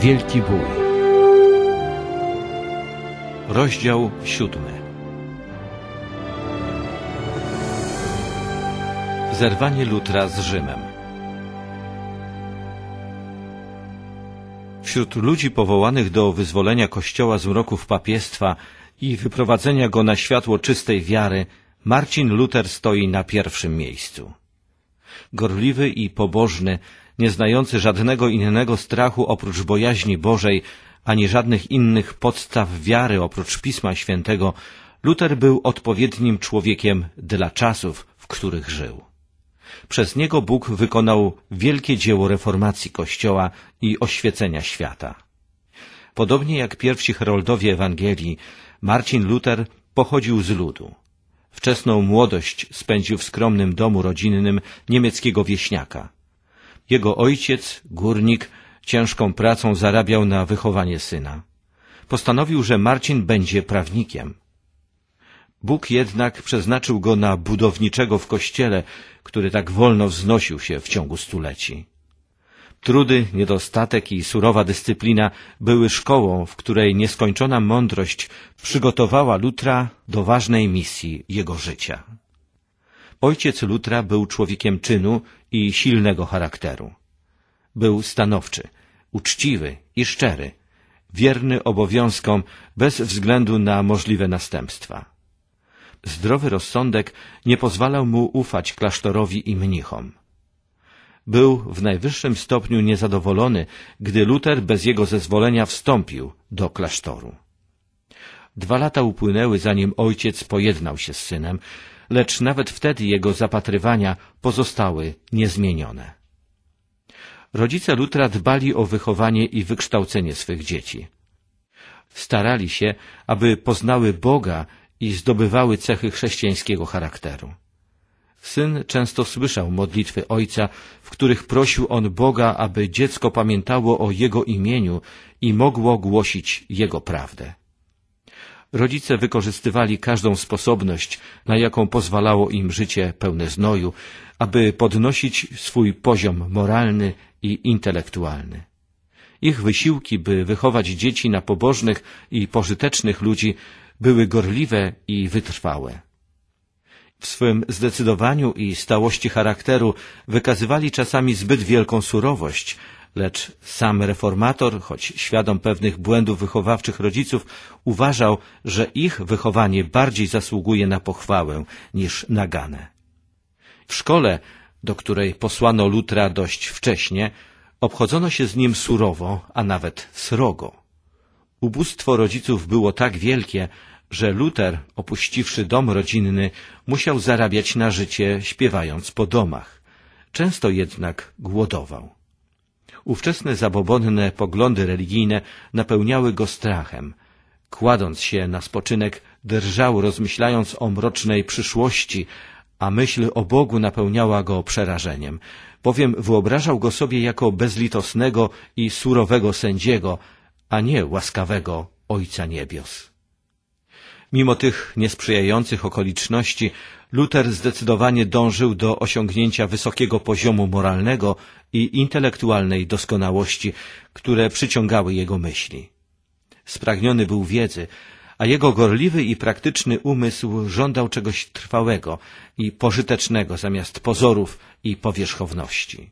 Wielki bój. Rozdział 7. Zerwanie Lutra z Rzymem. Wśród ludzi powołanych do wyzwolenia Kościoła z mroków papiestwa i wyprowadzenia go na światło czystej wiary, Marcin Luter stoi na pierwszym miejscu. Gorliwy i pobożny, nie znający żadnego innego strachu oprócz bojaźni Bożej, ani żadnych innych podstaw wiary oprócz Pisma Świętego, Luter był odpowiednim człowiekiem dla czasów, w których żył. Przez niego Bóg wykonał wielkie dzieło reformacji Kościoła i oświecenia świata. Podobnie jak pierwsi heroldowie Ewangelii, Marcin Luter pochodził z ludu. Wczesną młodość spędził w skromnym domu rodzinnym niemieckiego wieśniaka. Jego ojciec, górnik, ciężką pracą zarabiał na wychowanie syna. Postanowił, że Marcin będzie prawnikiem. Bóg jednak przeznaczył go na budowniczego w kościele, który tak wolno wznosił się w ciągu stuleci. Trudy, niedostatek i surowa dyscyplina były szkołą, w której nieskończona mądrość przygotowała Lutra do ważnej misji jego życia. Ojciec Lutra był człowiekiem czynu i silnego charakteru. Był stanowczy, uczciwy i szczery, wierny obowiązkom bez względu na możliwe następstwa. Zdrowy rozsądek nie pozwalał mu ufać klasztorowi i mnichom. Był w najwyższym stopniu niezadowolony, gdy Luter bez jego zezwolenia wstąpił do klasztoru. 2 lata upłynęły, zanim ojciec pojednał się z synem, lecz nawet wtedy jego zapatrywania pozostały niezmienione. Rodzice Lutra dbali o wychowanie i wykształcenie swych dzieci. Starali się, aby poznały Boga i zdobywały cechy chrześcijańskiego charakteru. Syn często słyszał modlitwy ojca, w których prosił on Boga, aby dziecko pamiętało o jego imieniu i mogło głosić jego prawdę. Rodzice wykorzystywali każdą sposobność, na jaką pozwalało im życie pełne znoju, aby podnosić swój poziom moralny i intelektualny. Ich wysiłki, by wychować dzieci na pobożnych i pożytecznych ludzi, były gorliwe i wytrwałe. W swym zdecydowaniu i stałości charakteru wykazywali czasami zbyt wielką surowość, lecz sam reformator, choć świadom pewnych błędów wychowawczych rodziców, uważał, że ich wychowanie bardziej zasługuje na pochwałę niż naganę. W szkole, do której posłano Lutra dość wcześnie, obchodzono się z nim surowo, a nawet srogo. Ubóstwo rodziców było tak wielkie, że Luter, opuściwszy dom rodzinny, musiał zarabiać na życie śpiewając po domach. Często jednak głodował. Ówczesne zabobonne poglądy religijne napełniały go strachem. Kładąc się na spoczynek, drżał, rozmyślając o mrocznej przyszłości, a myśl o Bogu napełniała go przerażeniem, bowiem wyobrażał go sobie jako bezlitosnego i surowego sędziego, a nie łaskawego Ojca Niebios. Mimo tych niesprzyjających okoliczności, Luter zdecydowanie dążył do osiągnięcia wysokiego poziomu moralnego i intelektualnej doskonałości, które przyciągały jego myśli. Spragniony był wiedzy, a jego gorliwy i praktyczny umysł żądał czegoś trwałego i pożytecznego zamiast pozorów i powierzchowności.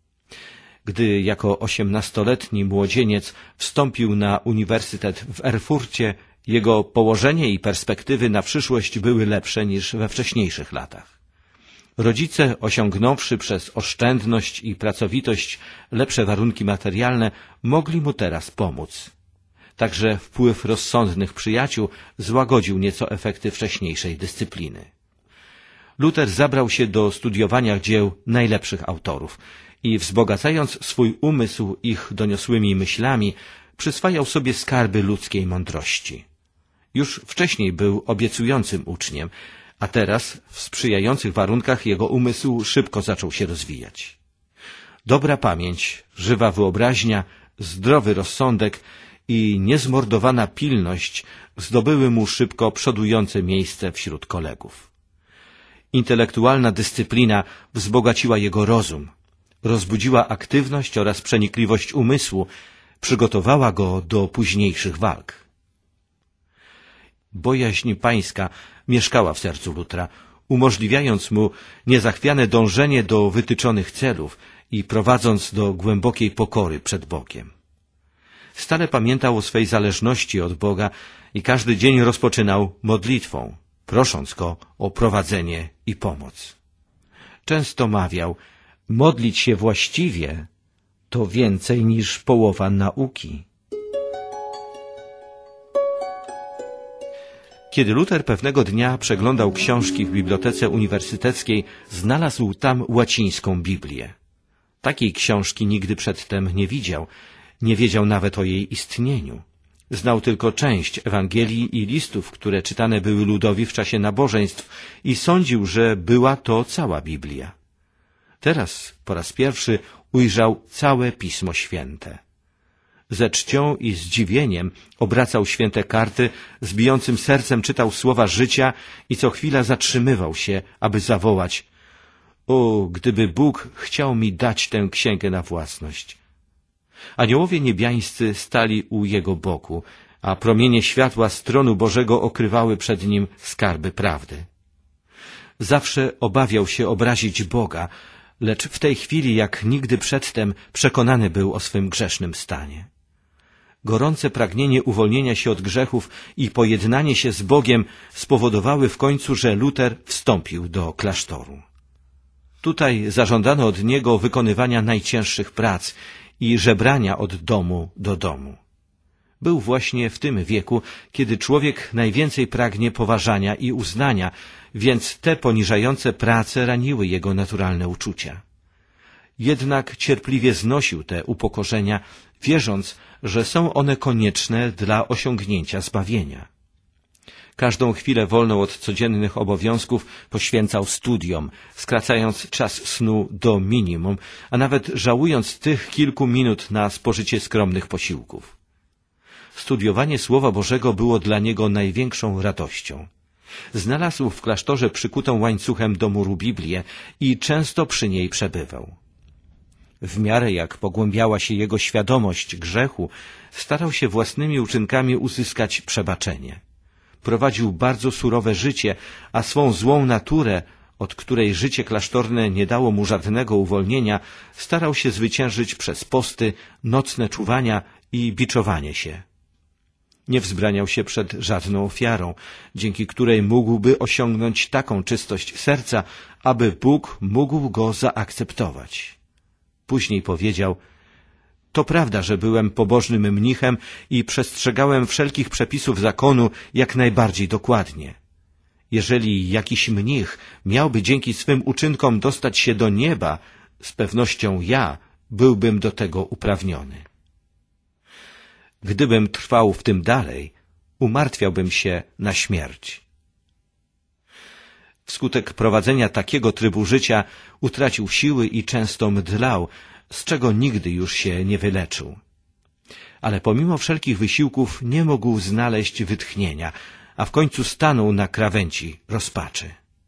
Gdy jako 18-letni młodzieniec wstąpił na uniwersytet w Erfurcie, jego położenie i perspektywy na przyszłość były lepsze niż we wcześniejszych latach. Rodzice, osiągnąwszy przez oszczędność i pracowitość lepsze warunki materialne, mogli mu teraz pomóc. Także wpływ rozsądnych przyjaciół złagodził nieco efekty wcześniejszej dyscypliny. Luter zabrał się do studiowania dzieł najlepszych autorów i wzbogacając swój umysł ich doniosłymi myślami, przyswajał sobie skarby ludzkiej mądrości. Już wcześniej był obiecującym uczniem, a teraz w sprzyjających warunkach jego umysł szybko zaczął się rozwijać. Dobra pamięć, żywa wyobraźnia, zdrowy rozsądek i niezmordowana pilność zdobyły mu szybko przodujące miejsce wśród kolegów. Intelektualna dyscyplina wzbogaciła jego rozum, rozbudziła aktywność oraz przenikliwość umysłu, przygotowała go do późniejszych walk. Bojaźń pańska mieszkała w sercu Lutera, umożliwiając mu niezachwiane dążenie do wytyczonych celów i prowadząc do głębokiej pokory przed Bogiem. Stale pamiętał o swej zależności od Boga i każdy dzień rozpoczynał modlitwą, prosząc Go o prowadzenie i pomoc. Często mawiał: modlić się właściwie to więcej niż połowa nauki. Kiedy Luter pewnego dnia przeglądał książki w bibliotece uniwersyteckiej, znalazł tam łacińską Biblię. Takiej książki nigdy przedtem nie widział, nie wiedział nawet o jej istnieniu. Znał tylko część Ewangelii i listów, które czytane były ludowi w czasie nabożeństw i sądził, że była to cała Biblia. Teraz po raz pierwszy ujrzał całe Pismo Święte. Ze czcią i zdziwieniem obracał święte karty, z bijącym sercem czytał słowa życia i co chwila zatrzymywał się, aby zawołać: o, gdyby Bóg chciał mi dać tę księgę na własność. Aniołowie niebiańscy stali u jego boku, a promienie światła z tronu Bożego okrywały przed nim skarby prawdy. Zawsze obawiał się obrazić Boga, lecz w tej chwili jak nigdy przedtem przekonany był o swym grzesznym stanie. Gorące pragnienie uwolnienia się od grzechów i pojednanie się z Bogiem spowodowały w końcu, że Luter wstąpił do klasztoru. Tutaj zażądano od niego wykonywania najcięższych prac i żebrania od domu do domu. Był właśnie w tym wieku, kiedy człowiek najwięcej pragnie poważania i uznania, więc te poniżające prace raniły jego naturalne uczucia. Jednak cierpliwie znosił te upokorzenia, wierząc, że są one konieczne dla osiągnięcia zbawienia. Każdą chwilę wolną od codziennych obowiązków poświęcał studiom, skracając czas snu do minimum, a nawet żałując tych kilku minut na spożycie skromnych posiłków. Studiowanie Słowa Bożego było dla niego największą radością. Znalazł w klasztorze przykutą łańcuchem do muru Biblię i często przy niej przebywał. W miarę jak pogłębiała się jego świadomość grzechu, starał się własnymi uczynkami uzyskać przebaczenie. Prowadził bardzo surowe życie, a swą złą naturę, od której życie klasztorne nie dało mu żadnego uwolnienia, starał się zwyciężyć przez posty, nocne czuwania i biczowanie się. Nie wzbraniał się przed żadną ofiarą, dzięki której mógłby osiągnąć taką czystość serca, aby Bóg mógł go zaakceptować. Później powiedział: to prawda, że byłem pobożnym mnichem i przestrzegałem wszelkich przepisów zakonu jak najbardziej dokładnie. Jeżeli jakiś mnich miałby dzięki swym uczynkom dostać się do nieba, z pewnością ja byłbym do tego uprawniony. Gdybym trwał w tym dalej, umartwiałbym się na śmierć. Wskutek prowadzenia takiego trybu życia utracił siły i często mdlał, z czego nigdy już się nie wyleczył. Ale pomimo wszelkich wysiłków nie mógł znaleźć wytchnienia, a w końcu stanął na krawędzi rozpaczy.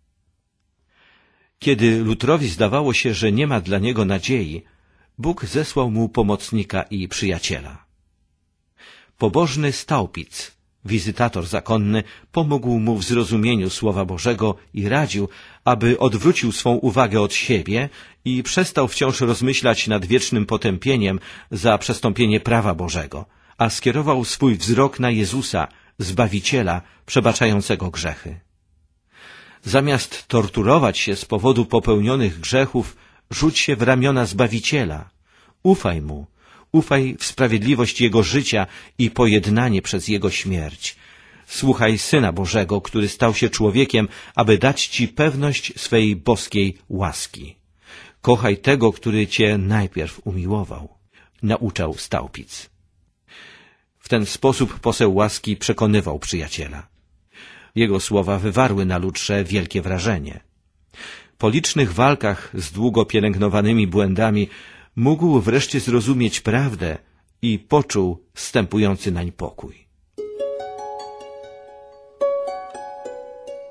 Kiedy Luterowi zdawało się, że nie ma dla niego nadziei, Bóg zesłał mu pomocnika i przyjaciela. Pobożny Staupitz, wizytator zakonny, pomógł mu w zrozumieniu Słowa Bożego i radził, aby odwrócił swą uwagę od siebie i przestał wciąż rozmyślać nad wiecznym potępieniem za przestąpienie prawa Bożego, a skierował swój wzrok na Jezusa, Zbawiciela, przebaczającego grzechy. Zamiast torturować się z powodu popełnionych grzechów, rzuć się w ramiona Zbawiciela. Ufaj Mu. Ufaj w sprawiedliwość Jego życia i pojednanie przez Jego śmierć. Słuchaj Syna Bożego, który stał się człowiekiem, aby dać Ci pewność swej boskiej łaski. Kochaj tego, który Cię najpierw umiłował, nauczał Staupitz. W ten sposób poseł łaski przekonywał przyjaciela. Jego słowa wywarły na Lutrze wielkie wrażenie. Po licznych walkach z długo pielęgnowanymi błędami mógł wreszcie zrozumieć prawdę i poczuł zstępujący nań pokój.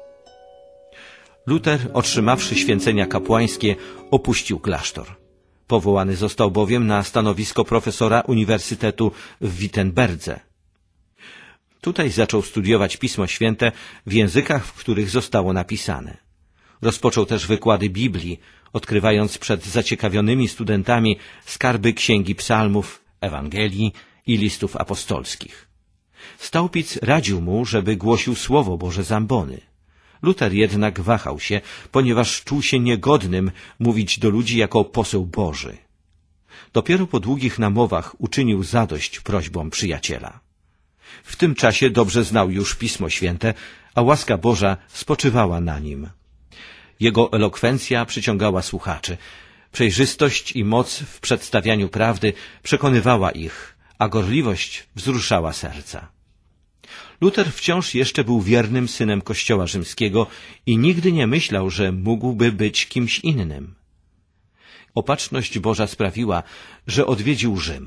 Luter, otrzymawszy święcenia kapłańskie, opuścił klasztor. Powołany został bowiem na stanowisko profesora Uniwersytetu w Wittenberdze. Tutaj zaczął studiować Pismo Święte w językach, w których zostało napisane. Rozpoczął też wykłady Biblii, odkrywając przed zaciekawionymi studentami skarby księgi psalmów, Ewangelii i listów apostolskich. Staupitz radził mu, żeby głosił Słowo Boże z ambony. Luter jednak wahał się, ponieważ czuł się niegodnym mówić do ludzi jako poseł Boży. Dopiero po długich namowach uczynił zadość prośbom przyjaciela. W tym czasie dobrze znał już Pismo Święte, a łaska Boża spoczywała na nim. Jego elokwencja przyciągała słuchaczy. Przejrzystość i moc w przedstawianiu prawdy przekonywała ich, a gorliwość wzruszała serca. Luter wciąż jeszcze był wiernym synem Kościoła rzymskiego i nigdy nie myślał, że mógłby być kimś innym. Opatrzność Boża sprawiła, że odwiedził Rzym.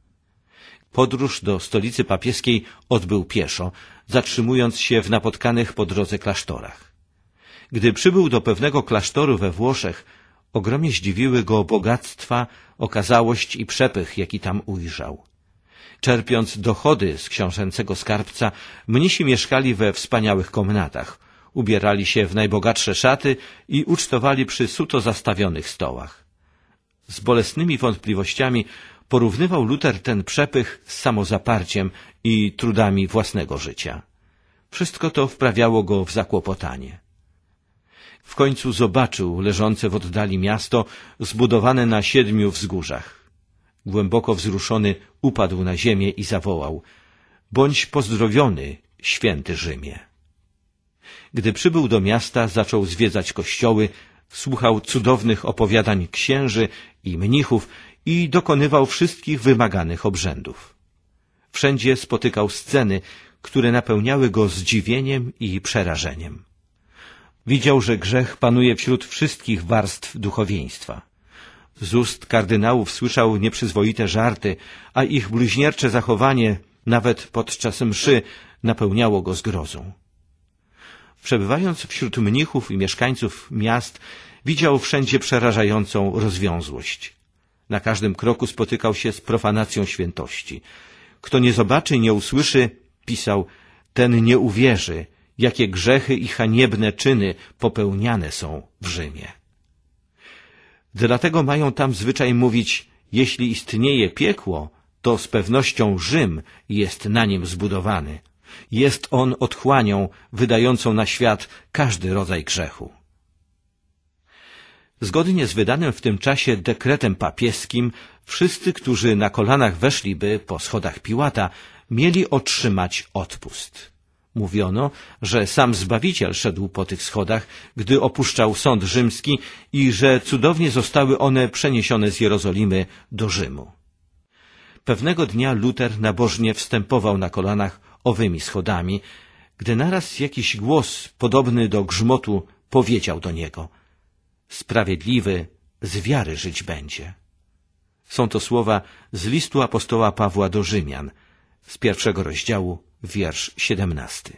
Podróż do stolicy papieskiej odbył pieszo, zatrzymując się w napotkanych po drodze klasztorach. Gdy przybył do pewnego klasztoru we Włoszech, ogromnie zdziwiły go bogactwa, okazałość i przepych, jaki tam ujrzał. Czerpiąc dochody z książęcego skarbca, mnisi mieszkali we wspaniałych komnatach, ubierali się w najbogatsze szaty i ucztowali przy suto zastawionych stołach. Z bolesnymi wątpliwościami porównywał Luter ten przepych z samozaparciem i trudami własnego życia. Wszystko to wprawiało go w zakłopotanie. W końcu zobaczył leżące w oddali miasto zbudowane na 7 wzgórzach. Głęboko wzruszony upadł na ziemię i zawołał: „Bądź pozdrowiony, święty Rzymie”. Gdy przybył do miasta, zaczął zwiedzać kościoły, słuchał cudownych opowiadań księży i mnichów i dokonywał wszystkich wymaganych obrzędów. Wszędzie spotykał sceny, które napełniały go zdziwieniem i przerażeniem. Widział, że grzech panuje wśród wszystkich warstw duchowieństwa. Z ust kardynałów słyszał nieprzyzwoite żarty, a ich bluźniercze zachowanie, nawet podczas mszy, napełniało go zgrozą. Przebywając wśród mnichów i mieszkańców miast, widział wszędzie przerażającą rozwiązłość. Na każdym kroku spotykał się z profanacją świętości. Kto nie zobaczy i nie usłyszy, pisał, ten nie uwierzy, jakie grzechy i haniebne czyny popełniane są w Rzymie. Dlatego mają tam zwyczaj mówić, jeśli istnieje piekło, to z pewnością Rzym jest na nim zbudowany. Jest on otchłanią wydającą na świat każdy rodzaj grzechu. Zgodnie z wydanym w tym czasie dekretem papieskim, wszyscy, którzy na kolanach weszliby po schodach Piłata, mieli otrzymać odpust. Mówiono, że sam Zbawiciel szedł po tych schodach, gdy opuszczał sąd rzymski i że cudownie zostały one przeniesione z Jerozolimy do Rzymu. Pewnego dnia Luter nabożnie wstępował na kolanach owymi schodami, gdy naraz jakiś głos, podobny do grzmotu, powiedział do niego: „Sprawiedliwy z wiary żyć będzie”. Są to słowa z listu apostoła Pawła do Rzymian, z 1 rozdziału, wiersz 17.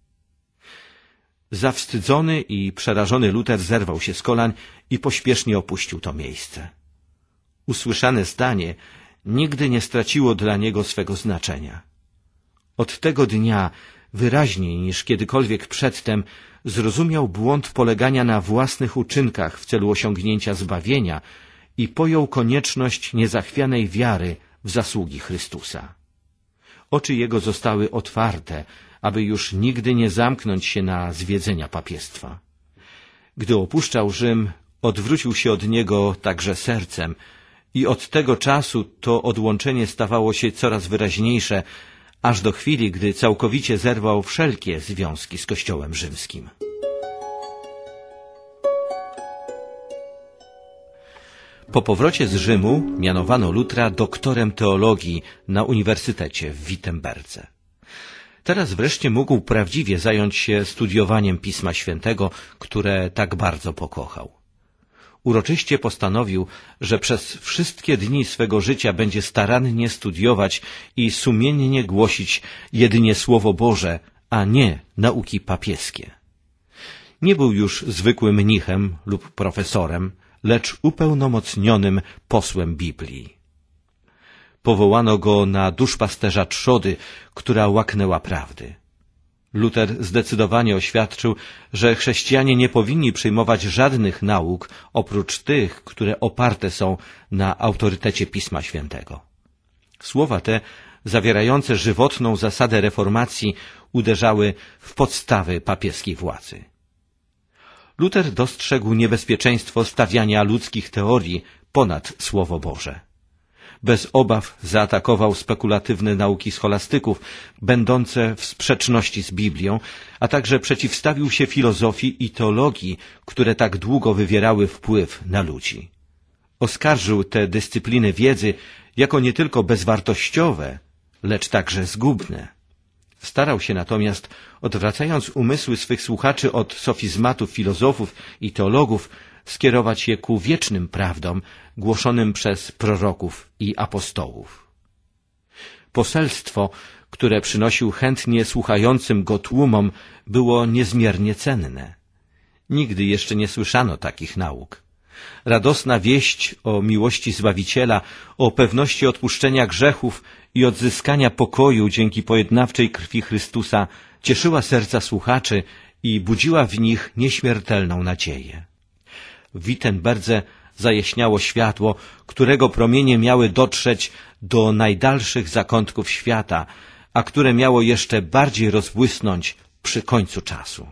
Zawstydzony i przerażony Luter zerwał się z kolan i pośpiesznie opuścił to miejsce. Usłyszane zdanie nigdy nie straciło dla niego swego znaczenia. Od tego dnia wyraźniej niż kiedykolwiek przedtem zrozumiał błąd polegania na własnych uczynkach w celu osiągnięcia zbawienia i pojął konieczność niezachwianej wiary w zasługi Chrystusa. Oczy jego zostały otwarte, aby już nigdy nie zamknąć się na zwiedzenia papiestwa. Gdy opuszczał Rzym, odwrócił się od niego także sercem i od tego czasu to odłączenie stawało się coraz wyraźniejsze, aż do chwili, gdy całkowicie zerwał wszelkie związki z Kościołem rzymskim. Po powrocie z Rzymu mianowano Lutra doktorem teologii na Uniwersytecie w Wittenberdze. Teraz wreszcie mógł prawdziwie zająć się studiowaniem Pisma Świętego, które tak bardzo pokochał. Uroczyście postanowił, że przez wszystkie dni swego życia będzie starannie studiować i sumiennie głosić jedynie Słowo Boże, a nie nauki papieskie. Nie był już zwykłym mnichem lub profesorem, lecz upełnomocnionym posłem Biblii. Powołano go na duszpasterza trzody, która łaknęła prawdy. Luter zdecydowanie oświadczył, że chrześcijanie nie powinni przyjmować żadnych nauk oprócz tych, które oparte są na autorytecie Pisma Świętego. Słowa te, zawierające żywotną zasadę reformacji, uderzały w podstawy papieskiej władzy. Luter dostrzegł niebezpieczeństwo stawiania ludzkich teorii ponad Słowo Boże. Bez obaw zaatakował spekulatywne nauki scholastyków, będące w sprzeczności z Biblią, a także przeciwstawił się filozofii i teologii, które tak długo wywierały wpływ na ludzi. Oskarżył te dyscypliny wiedzy jako nie tylko bezwartościowe, lecz także zgubne. Starał się natomiast, odwracając umysły swych słuchaczy od sofizmatów filozofów i teologów, skierować je ku wiecznym prawdom głoszonym przez proroków i apostołów. Poselstwo, które przynosił chętnie słuchającym go tłumom, było niezmiernie cenne. Nigdy jeszcze nie słyszano takich nauk. Radosna wieść o miłości Zbawiciela, o pewności odpuszczenia grzechów i odzyskania pokoju dzięki pojednawczej krwi Chrystusa cieszyła serca słuchaczy i budziła w nich nieśmiertelną nadzieję. W Wittenberdze zajaśniało światło, którego promienie miały dotrzeć do najdalszych zakątków świata, a które miało jeszcze bardziej rozbłysnąć przy końcu czasu.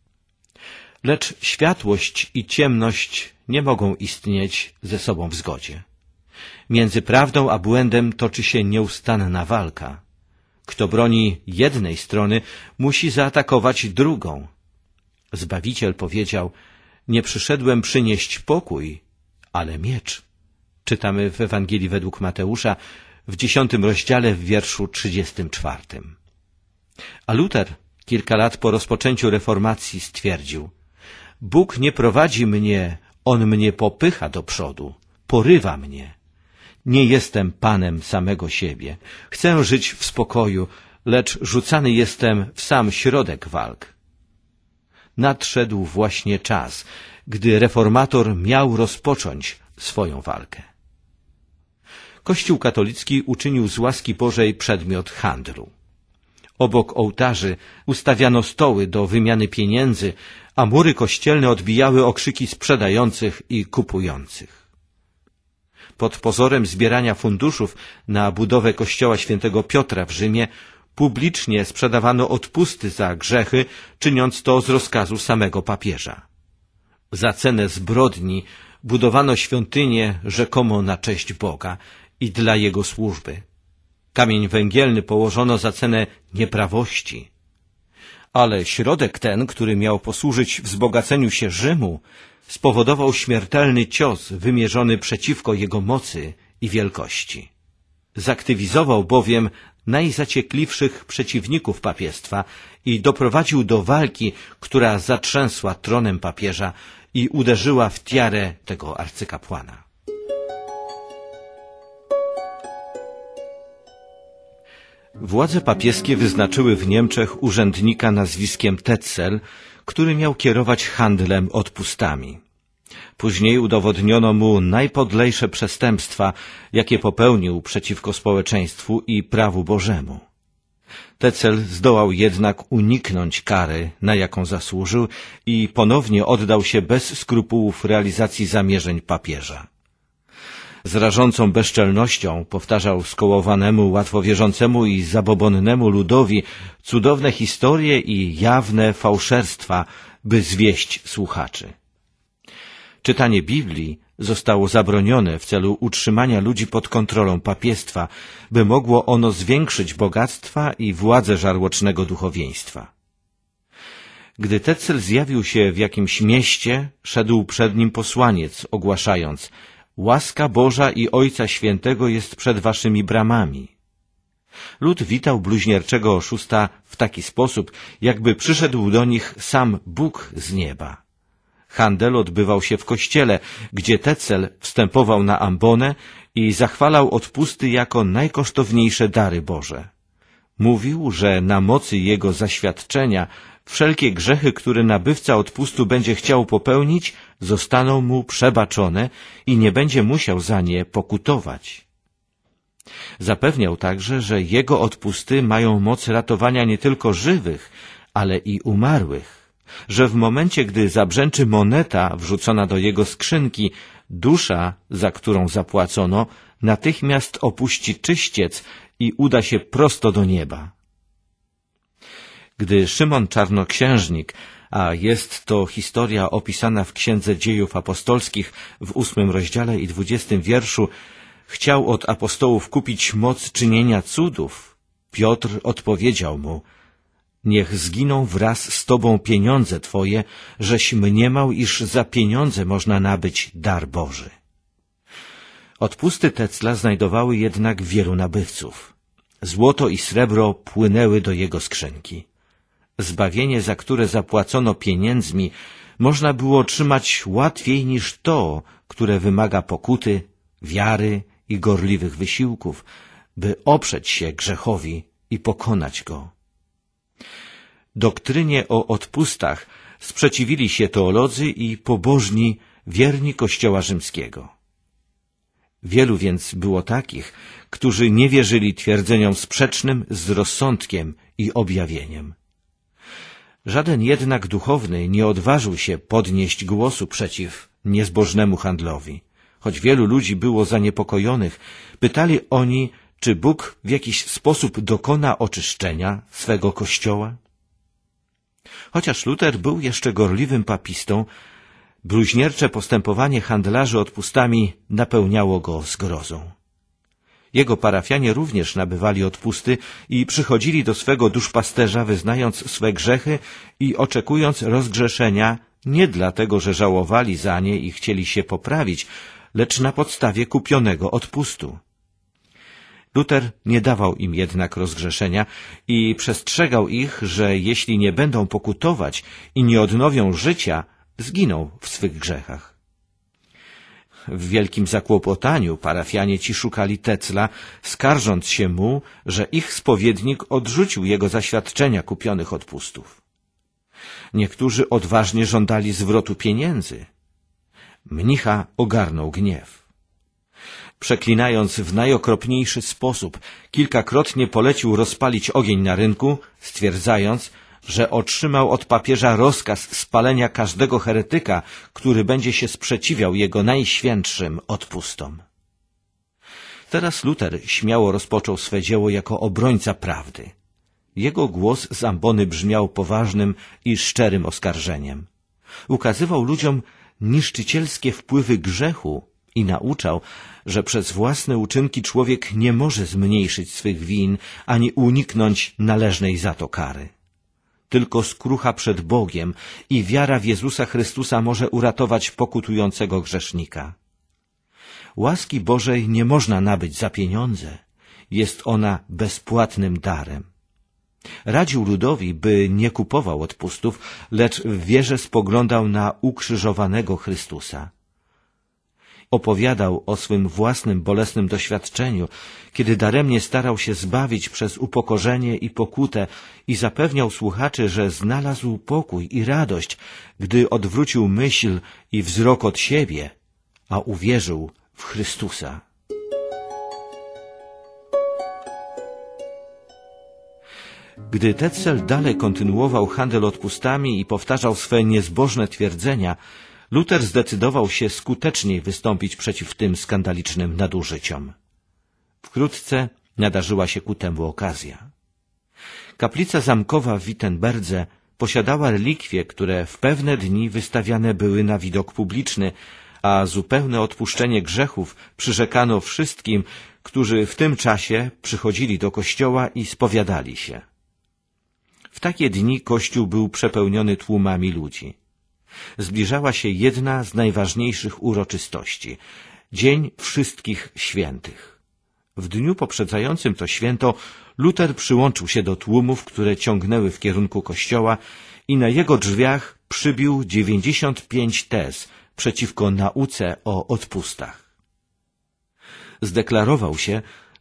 Lecz światłość i ciemność nie mogą istnieć ze sobą w zgodzie. Między prawdą a błędem toczy się nieustanna walka. Kto broni jednej strony, musi zaatakować drugą. Zbawiciel powiedział: nie przyszedłem przynieść pokój, ale miecz. Czytamy w Ewangelii według Mateusza w 10 rozdziale w wierszu 34. A Luter kilka lat po rozpoczęciu reformacji stwierdził: Bóg nie prowadzi mnie, On mnie popycha do przodu, porywa mnie. Nie jestem panem samego siebie. Chcę żyć w spokoju, lecz rzucany jestem w sam środek walk. Nadszedł właśnie czas, gdy reformator miał rozpocząć swoją walkę. Kościół katolicki uczynił z łaski Bożej przedmiot handlu. Obok ołtarzy ustawiano stoły do wymiany pieniędzy, a mury kościelne odbijały okrzyki sprzedających i kupujących. Pod pozorem zbierania funduszów na budowę kościoła świętego Piotra w Rzymie publicznie sprzedawano odpusty za grzechy, czyniąc to z rozkazu samego papieża. Za cenę zbrodni budowano świątynię rzekomo na cześć Boga i dla Jego służby. Kamień węgielny położono za cenę nieprawości. Ale środek ten, który miał posłużyć wzbogaceniu się Rzymu, spowodował śmiertelny cios wymierzony przeciwko jego mocy i wielkości. Zaktywizował bowiem najzaciekliwszych przeciwników papiestwa i doprowadził do walki, która zatrzęsła tronem papieża i uderzyła w tiarę tego arcykapłana. Władze papieskie wyznaczyły w Niemczech urzędnika nazwiskiem Tetzel, który miał kierować handlem odpustami. Później udowodniono mu najpodlejsze przestępstwa, jakie popełnił przeciwko społeczeństwu i prawu Bożemu. Tetzel zdołał jednak uniknąć kary, na jaką zasłużył, i ponownie oddał się bez skrupułów realizacji zamierzeń papieża. Z rażącą bezczelnością powtarzał skołowanemu, łatwowierzącemu i zabobonnemu ludowi cudowne historie i jawne fałszerstwa, by zwieść słuchaczy. Czytanie Biblii zostało zabronione w celu utrzymania ludzi pod kontrolą papiestwa, by mogło ono zwiększyć bogactwa i władzę żarłocznego duchowieństwa. Gdy Tetzel zjawił się w jakimś mieście, szedł przed nim posłaniec, ogłaszając: łaska Boża i Ojca Świętego jest przed waszymi bramami. Lud witał bluźnierczego oszusta w taki sposób, jakby przyszedł do nich sam Bóg z nieba. Handel odbywał się w kościele, gdzie Tetzel wstępował na ambonę i zachwalał odpusty jako najkosztowniejsze dary Boże. Mówił, że na mocy jego zaświadczenia Wszelkie grzechy, które nabywca odpustu będzie chciał popełnić, zostaną mu przebaczone i nie będzie musiał za nie pokutować. Zapewniał także, że jego odpusty mają moc ratowania nie tylko żywych, ale i umarłych, że w momencie, gdy zabrzęczy moneta wrzucona do jego skrzynki, dusza, za którą zapłacono, natychmiast opuści czyściec i uda się prosto do nieba. Gdy Szymon Czarnoksiężnik, a jest to historia opisana w Księdze Dziejów Apostolskich w 8 rozdziale i 20 wierszu, chciał od apostołów kupić moc czynienia cudów, Piotr odpowiedział mu: niech zginą wraz z tobą pieniądze twoje, żeś mniemał, iż za pieniądze można nabyć dar Boży. Odpusty Tetzla znajdowały jednak wielu nabywców. Złoto i srebro płynęły do jego skrzynki. Zbawienie, za które zapłacono pieniędzmi, można było otrzymać łatwiej niż to, które wymaga pokuty, wiary i gorliwych wysiłków, by oprzeć się grzechowi i pokonać go. Doktrynie o odpustach sprzeciwili się teolodzy i pobożni wierni Kościoła rzymskiego. Wielu więc było takich, którzy nie wierzyli twierdzeniom sprzecznym z rozsądkiem i objawieniem. Żaden jednak duchowny nie odważył się podnieść głosu przeciw niezbożnemu handlowi. Choć wielu ludzi było zaniepokojonych, pytali oni, czy Bóg w jakiś sposób dokona oczyszczenia swego Kościoła? Chociaż Luter był jeszcze gorliwym papistą, bluźniercze postępowanie handlarzy odpustami napełniało go zgrozą. Jego parafianie również nabywali odpusty i przychodzili do swego duszpasterza, wyznając swe grzechy i oczekując rozgrzeszenia nie dlatego, że żałowali za nie i chcieli się poprawić, lecz na podstawie kupionego odpustu. Luter nie dawał im jednak rozgrzeszenia i przestrzegał ich, że jeśli nie będą pokutować i nie odnowią życia, zginą w swych grzechach. W wielkim zakłopotaniu parafianie ci szukali Tetzla, skarżąc się mu, że ich spowiednik odrzucił jego zaświadczenia kupionych odpustów. Niektórzy odważnie żądali zwrotu pieniędzy. Mnicha ogarnął gniew. Przeklinając w najokropniejszy sposób, kilkakrotnie polecił rozpalić ogień na rynku, stwierdzając, że otrzymał od papieża rozkaz spalenia każdego heretyka, który będzie się sprzeciwiał jego najświętszym odpustom. Teraz Luter śmiało rozpoczął swe dzieło jako obrońca prawdy. Jego głos z ambony brzmiał poważnym i szczerym oskarżeniem. Ukazywał ludziom niszczycielskie wpływy grzechu i nauczał, że przez własne uczynki człowiek nie może zmniejszyć swych win, ani uniknąć należnej za to kary. Tylko skrucha przed Bogiem i wiara w Jezusa Chrystusa może uratować pokutującego grzesznika. Łaski Bożej nie można nabyć za pieniądze. Jest ona bezpłatnym darem. Radził ludowi, by nie kupował odpustów, lecz w wierze spoglądał na ukrzyżowanego Chrystusa. Opowiadał o swym własnym bolesnym doświadczeniu, kiedy daremnie starał się zbawić przez upokorzenie i pokutę i zapewniał słuchaczy, że znalazł pokój i radość, gdy odwrócił myśl i wzrok od siebie, a uwierzył w Chrystusa. Gdy Tetzel dalej kontynuował handel odpustami i powtarzał swe niezbożne twierdzenia, Luter zdecydował się skuteczniej wystąpić przeciw tym skandalicznym nadużyciom. Wkrótce nadarzyła się ku temu okazja. Kaplica zamkowa w Wittenberdze posiadała relikwie, które w pewne dni wystawiane były na widok publiczny, a zupełne odpuszczenie grzechów przyrzekano wszystkim, którzy w tym czasie przychodzili do kościoła i spowiadali się. W takie dni kościół był przepełniony tłumami ludzi. Zbliżała się jedna z najważniejszych uroczystości – Dzień Wszystkich Świętych. W dniu poprzedzającym to święto Luter przyłączył się do tłumów, które ciągnęły w kierunku kościoła i na jego drzwiach przybił 95 tez przeciwko nauce o odpustach. Zdeklarował się,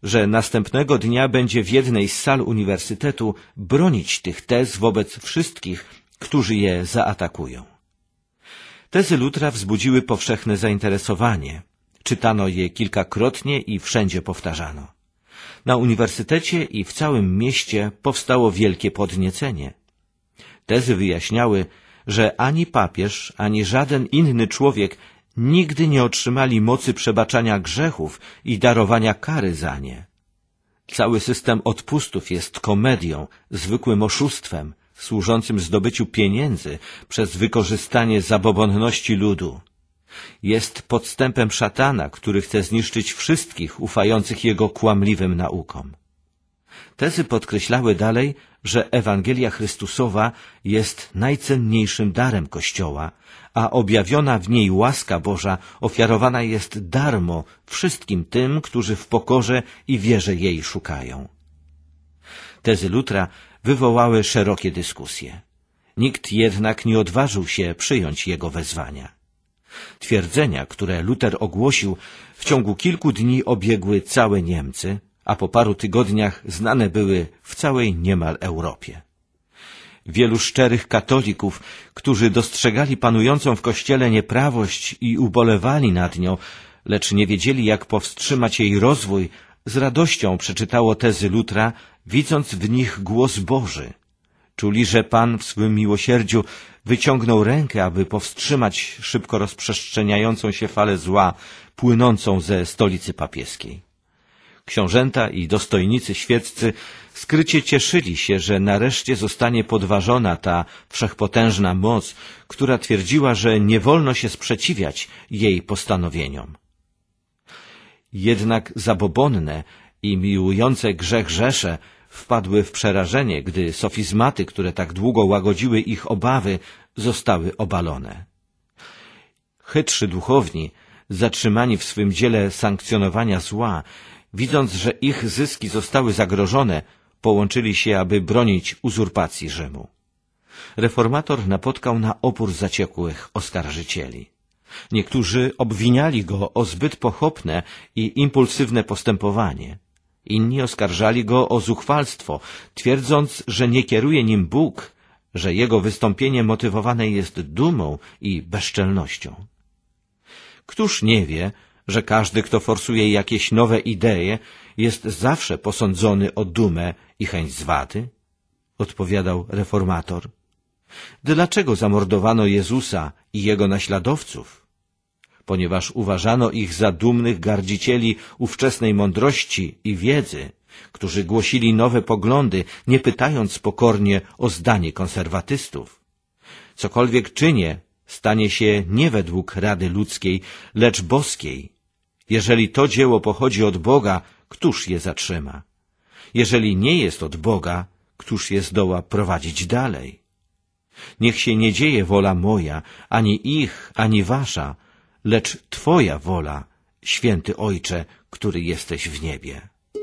że następnego dnia będzie w jednej z sal uniwersytetu bronić tych tez wobec wszystkich, którzy je zaatakują. Tezy Lutra wzbudziły powszechne zainteresowanie. Czytano je kilkakrotnie i wszędzie powtarzano. Na uniwersytecie i w całym mieście powstało wielkie podniecenie. Tezy wyjaśniały, że ani papież, ani żaden inny człowiek nigdy nie otrzymali mocy przebaczania grzechów i darowania kary za nie. Cały system odpustów jest komedią, zwykłym oszustwem, służącym zdobyciu pieniędzy przez wykorzystanie zabobonności ludu. Jest podstępem szatana, który chce zniszczyć wszystkich ufających jego kłamliwym naukom. Tezy podkreślały dalej, że Ewangelia Chrystusowa jest najcenniejszym darem Kościoła, a objawiona w niej łaska Boża ofiarowana jest darmo wszystkim tym, którzy w pokorze i wierze jej szukają. Tezy Lutra wywołały szerokie dyskusje. Nikt jednak nie odważył się przyjąć jego wezwania. Twierdzenia, które Luter ogłosił, w ciągu kilku dni obiegły całe Niemcy, a po paru tygodniach znane były w całej niemal Europie. Wielu szczerych katolików, którzy dostrzegali panującą w Kościele nieprawość i ubolewali nad nią, lecz nie wiedzieli, jak powstrzymać jej rozwój, z radością przeczytało tezy Lutra, widząc w nich głos Boży. Czuli, że Pan w swym miłosierdziu wyciągnął rękę, aby powstrzymać szybko rozprzestrzeniającą się falę zła, płynącą ze stolicy papieskiej. Książęta i dostojnicy świeccy skrycie cieszyli się, że nareszcie zostanie podważona ta wszechpotężna moc, która twierdziła, że nie wolno się sprzeciwiać jej postanowieniom. Jednak zabobonne i miłujące grzech rzesze wpadły w przerażenie, gdy sofizmaty, które tak długo łagodziły ich obawy, zostały obalone. Chytrzy duchowni, zatrzymani w swym dziele sankcjonowania zła, widząc, że ich zyski zostały zagrożone, połączyli się, aby bronić uzurpacji Rzymu. Reformator napotkał na opór zaciekłych oskarżycieli. Niektórzy obwiniali go o zbyt pochopne i impulsywne postępowanie. Inni oskarżali go o zuchwalstwo, twierdząc, że nie kieruje nim Bóg, że jego wystąpienie motywowane jest dumą i bezczelnością. Któż nie wie, że każdy, kto forsuje jakieś nowe idee, jest zawsze posądzony o dumę i chęć zwady? Odpowiadał reformator. Dlaczego zamordowano Jezusa i jego naśladowców? Ponieważ uważano ich za dumnych gardzicieli ówczesnej mądrości i wiedzy, którzy głosili nowe poglądy, nie pytając pokornie o zdanie konserwatystów. Cokolwiek czynię, stanie się nie według rady ludzkiej, lecz boskiej. Jeżeli to dzieło pochodzi od Boga, któż je zatrzyma? Jeżeli nie jest od Boga, któż je zdoła prowadzić dalej? Niech się nie dzieje wola moja, ani ich, ani wasza, lecz Twoja wola, święty Ojcze, który jesteś w niebie.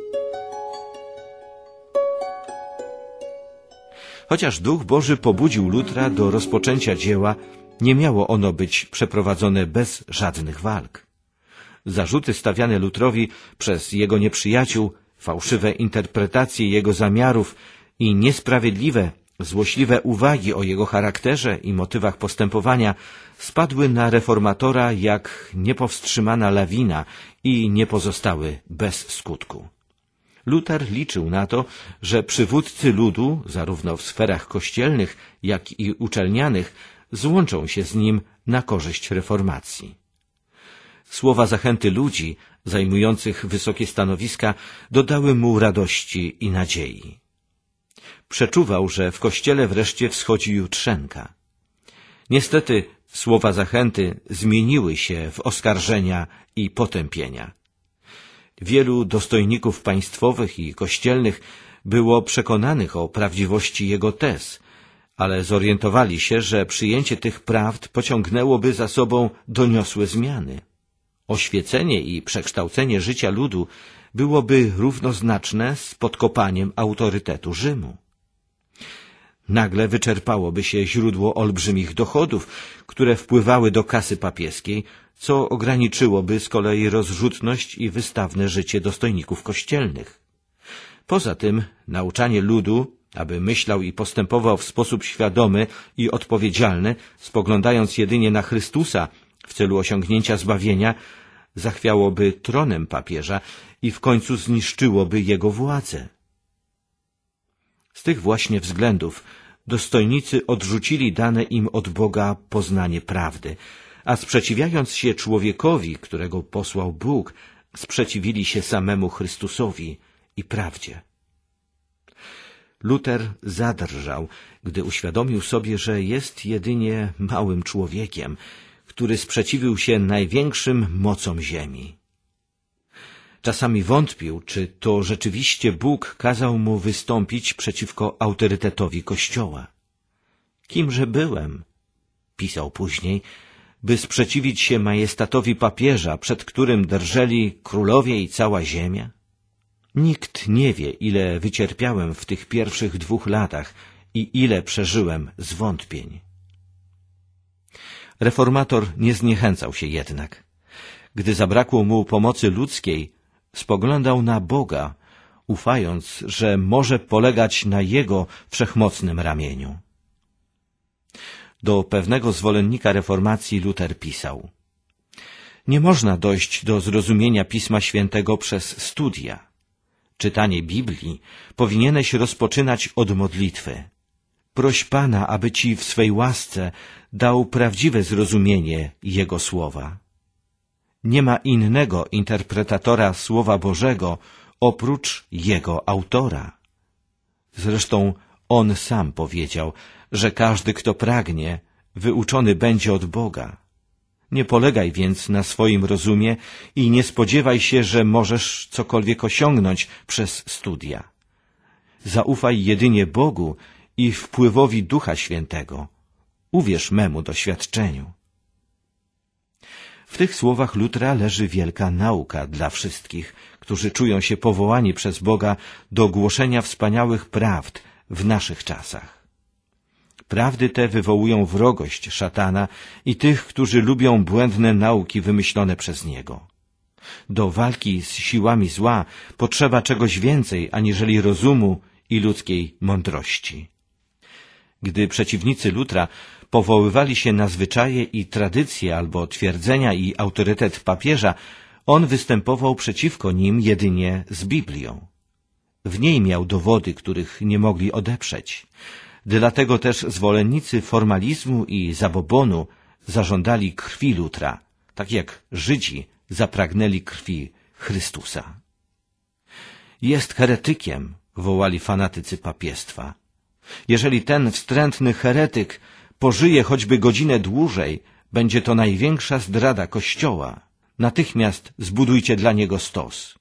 Chociaż Duch Boży pobudził Lutra do rozpoczęcia dzieła, nie miało ono być przeprowadzone bez żadnych walk. Zarzuty stawiane Lutrowi przez jego nieprzyjaciół, fałszywe interpretacje jego zamiarów i niesprawiedliwe, złośliwe uwagi o jego charakterze i motywach postępowania spadły na reformatora jak niepowstrzymana lawina i nie pozostały bez skutku. Luter liczył na to, że przywódcy ludu, zarówno w sferach kościelnych, jak i uczelnianych, złączą się z nim na korzyść reformacji. Słowa zachęty ludzi zajmujących wysokie stanowiska dodały mu radości i nadziei. Przeczuwał, że w Kościele wreszcie wschodzi jutrzenka. Niestety słowa zachęty zmieniły się w oskarżenia i potępienia. Wielu dostojników państwowych i kościelnych było przekonanych o prawdziwości jego tez, ale zorientowali się, że przyjęcie tych prawd pociągnęłoby za sobą doniosłe zmiany. Oświecenie i przekształcenie życia ludu byłoby równoznaczne z podkopaniem autorytetu Rzymu. Nagle wyczerpałoby się źródło olbrzymich dochodów, które wpływały do kasy papieskiej, co ograniczyłoby z kolei rozrzutność i wystawne życie dostojników kościelnych. Poza tym nauczanie ludu, aby myślał i postępował w sposób świadomy i odpowiedzialny, spoglądając jedynie na Chrystusa w celu osiągnięcia zbawienia, zachwiałoby tronem papieża i w końcu zniszczyłoby jego władzę. Z tych właśnie względów dostojnicy odrzucili dane im od Boga poznanie prawdy, a sprzeciwiając się człowiekowi, którego posłał Bóg, sprzeciwili się samemu Chrystusowi i prawdzie. Luter zadrżał, gdy uświadomił sobie, że jest jedynie małym człowiekiem, który sprzeciwił się największym mocom ziemi. Czasami wątpił, czy to rzeczywiście Bóg kazał mu wystąpić przeciwko autorytetowi Kościoła. Kimże byłem, pisał później, by sprzeciwić się majestatowi papieża, przed którym drżeli królowie i cała ziemia? Nikt nie wie, ile wycierpiałem w tych pierwszych 2 latach i ile przeżyłem zwątpień. Reformator nie zniechęcał się jednak. Gdy zabrakło mu pomocy ludzkiej, spoglądał na Boga, ufając, że może polegać na Jego wszechmocnym ramieniu. Do pewnego zwolennika reformacji Luter pisał: nie można dojść do zrozumienia Pisma Świętego przez studia. Czytanie Biblii powinieneś rozpoczynać od modlitwy. Proś Pana, aby ci w swej łasce dał prawdziwe zrozumienie Jego słowa. Nie ma innego interpretatora Słowa Bożego oprócz Jego autora. Zresztą On sam powiedział, że każdy, kto pragnie, wyuczony będzie od Boga. Nie polegaj więc na swoim rozumie i nie spodziewaj się, że możesz cokolwiek osiągnąć przez studia. Zaufaj jedynie Bogu i wpływowi Ducha Świętego. Uwierz memu doświadczeniu. W tych słowach Lutera leży wielka nauka dla wszystkich, którzy czują się powołani przez Boga do głoszenia wspaniałych prawd w naszych czasach. Prawdy te wywołują wrogość szatana i tych, którzy lubią błędne nauki wymyślone przez niego. Do walki z siłami zła potrzeba czegoś więcej aniżeli rozumu i ludzkiej mądrości. Gdy przeciwnicy Lutera powoływali się na zwyczaje i tradycje albo twierdzenia i autorytet papieża, on występował przeciwko nim jedynie z Biblią. W niej miał dowody, których nie mogli odeprzeć. Dlatego też zwolennicy formalizmu i zabobonu zażądali krwi Lutera, tak jak Żydzi zapragnęli krwi Chrystusa. Jest heretykiem, wołali fanatycy papiestwa. Jeżeli ten wstrętny heretyk pożyje choćby godzinę dłużej, będzie to największa zdrada Kościoła. Natychmiast zbudujcie dla niego stos.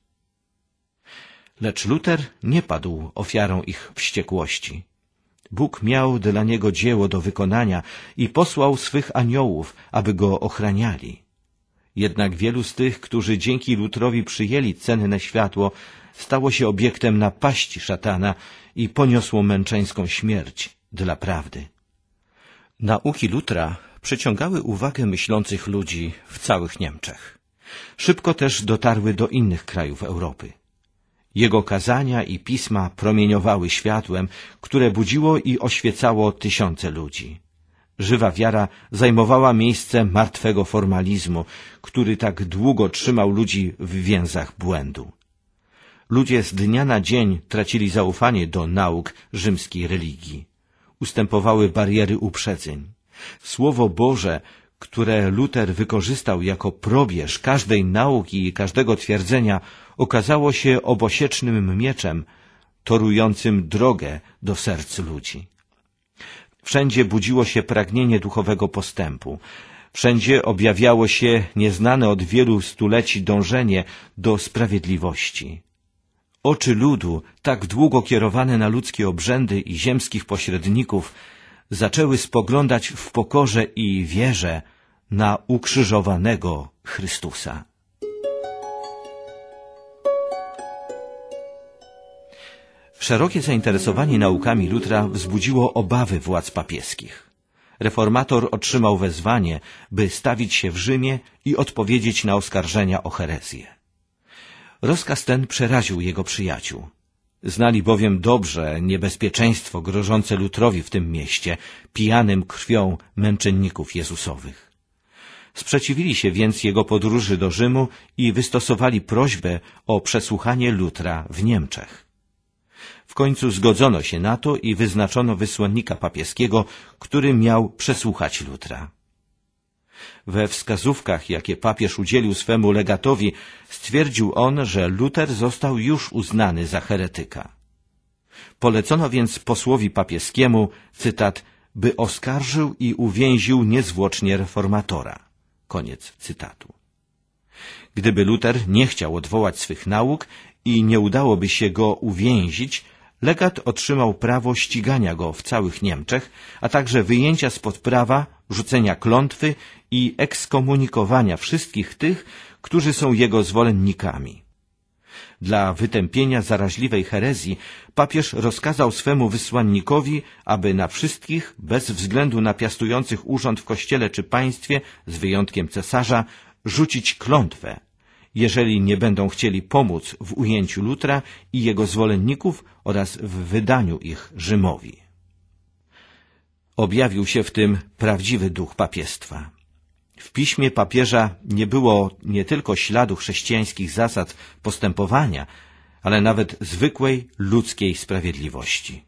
Lecz Luter nie padł ofiarą ich wściekłości. Bóg miał dla niego dzieło do wykonania i posłał swych aniołów, aby go ochraniali. Jednak wielu z tych, którzy dzięki Luterowi przyjęli cenne światło, stało się obiektem napaści szatana i poniosło męczeńską śmierć dla prawdy. Nauki Lutera przyciągały uwagę myślących ludzi w całych Niemczech. Szybko też dotarły do innych krajów Europy. Jego kazania i pisma promieniowały światłem, które budziło i oświecało tysiące ludzi. Żywa wiara zajmowała miejsce martwego formalizmu, który tak długo trzymał ludzi w więzach błędu. Ludzie z dnia na dzień tracili zaufanie do nauk rzymskiej religii. Ustępowały bariery uprzedzeń. Słowo Boże, które Luter wykorzystał jako probierz każdej nauki i każdego twierdzenia, okazało się obosiecznym mieczem, torującym drogę do serc ludzi. Wszędzie budziło się pragnienie duchowego postępu. Wszędzie objawiało się nieznane od wielu stuleci dążenie do sprawiedliwości. Oczy ludu, tak długo kierowane na ludzkie obrzędy i ziemskich pośredników, zaczęły spoglądać w pokorze i wierze na ukrzyżowanego Szerokie zainteresowanie naukami Lutra wzbudziło obawy władz papieskich. Reformator otrzymał wezwanie, by stawić się w Rzymie i odpowiedzieć na oskarżenia o herezję. Rozkaz ten przeraził jego przyjaciół. Znali bowiem dobrze niebezpieczeństwo grożące Lutrowi w tym mieście, pijanym krwią męczenników Jezusowych. Sprzeciwili się więc jego podróży do Rzymu i wystosowali prośbę o przesłuchanie Lutra w Niemczech. W końcu zgodzono się na to i wyznaczono wysłannika papieskiego, który miał przesłuchać Lutra. We wskazówkach, jakie papież udzielił swemu legatowi, stwierdził on, że Luter został już uznany za heretyka. Polecono więc posłowi papieskiemu, cytat, by oskarżył i uwięził niezwłocznie reformatora. Koniec cytatu. Gdyby Luter nie chciał odwołać swych nauk i nie udałoby się go uwięzić, legat otrzymał prawo ścigania go w całych Niemczech, a także wyjęcia spod prawa, rzucenia klątwy i ekskomunikowania wszystkich tych, którzy są jego zwolennikami. Dla wytępienia zaraźliwej herezji papież rozkazał swemu wysłannikowi, aby na wszystkich, bez względu na piastujących urząd w kościele czy państwie, z wyjątkiem cesarza, rzucić klątwę, jeżeli nie będą chcieli pomóc w ujęciu Lutra i jego zwolenników oraz w wydaniu ich Rzymowi. Objawił się w tym prawdziwy duch papiestwa. W piśmie papieża nie było nie tylko śladu chrześcijańskich zasad postępowania, ale nawet zwykłej ludzkiej sprawiedliwości.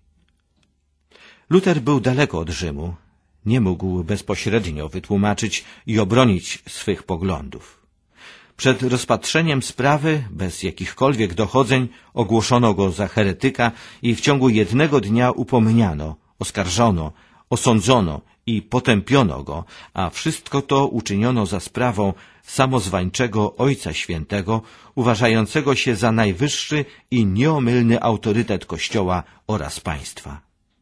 Luter był daleko od Rzymu, nie mógł bezpośrednio wytłumaczyć i obronić swych poglądów. Przed rozpatrzeniem sprawy, bez jakichkolwiek dochodzeń, ogłoszono go za heretyka i w ciągu jednego dnia upomniano, oskarżono, osądzono i potępiono go, a wszystko to uczyniono za sprawą samozwańczego Ojca Świętego, uważającego się za najwyższy i nieomylny autorytet Kościoła oraz państwa.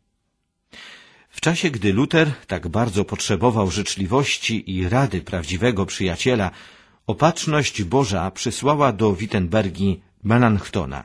W czasie, gdy Luter tak bardzo potrzebował życzliwości i rady prawdziwego przyjaciela, opatrzność Boża przysłała do Wittenbergi Melanchtona.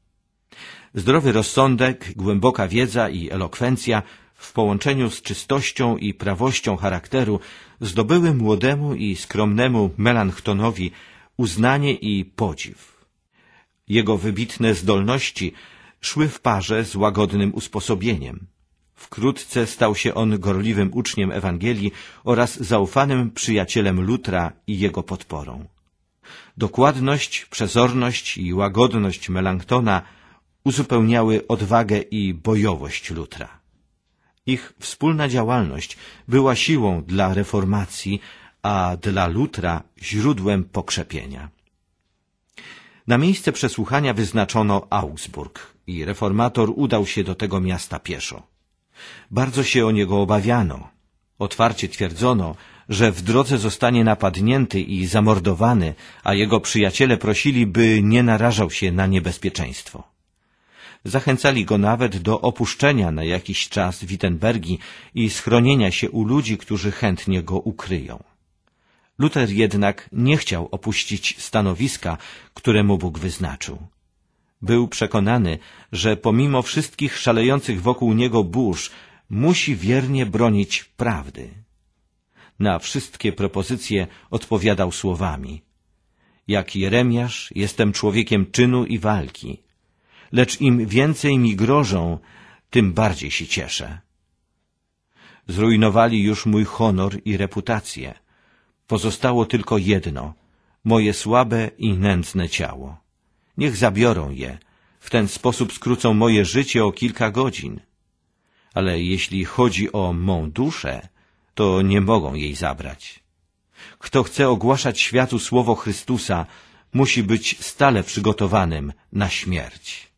Zdrowy rozsądek, głęboka wiedza i elokwencja w połączeniu z czystością i prawością charakteru zdobyły młodemu i skromnemu Melanchtonowi uznanie i podziw. Jego wybitne zdolności szły w parze z łagodnym usposobieniem. Wkrótce stał się on gorliwym uczniem Ewangelii oraz zaufanym przyjacielem Lutra i jego podporą. Dokładność, przezorność i łagodność Melanchtona uzupełniały odwagę i bojowość Lutra. Ich wspólna działalność była siłą dla reformacji, a dla Lutra źródłem pokrzepienia. Na miejsce przesłuchania wyznaczono Augsburg i reformator udał się do tego miasta pieszo. Bardzo się o niego obawiano. Otwarcie twierdzono, że w drodze zostanie napadnięty i zamordowany, a jego przyjaciele prosili, by nie narażał się na niebezpieczeństwo. Zachęcali go nawet do opuszczenia na jakiś czas Wittenbergi i schronienia się u ludzi, którzy chętnie go ukryją. Luter jednak nie chciał opuścić stanowiska, które mu Bóg wyznaczył. Był przekonany, że pomimo wszystkich szalejących wokół niego burz, musi wiernie bronić prawdy. Na wszystkie propozycje odpowiadał słowami: jak Jeremiasz, jestem człowiekiem czynu i walki, lecz im więcej mi grożą, tym bardziej się cieszę. Zrujnowali już mój honor i reputację. Pozostało tylko jedno, moje słabe i nędzne ciało. Niech zabiorą je, w ten sposób skrócą moje życie o kilka godzin. Ale jeśli chodzi o mą duszę, to nie mogą jej zabrać. Kto chce ogłaszać światu słowo Chrystusa, musi być stale przygotowanym na śmierć.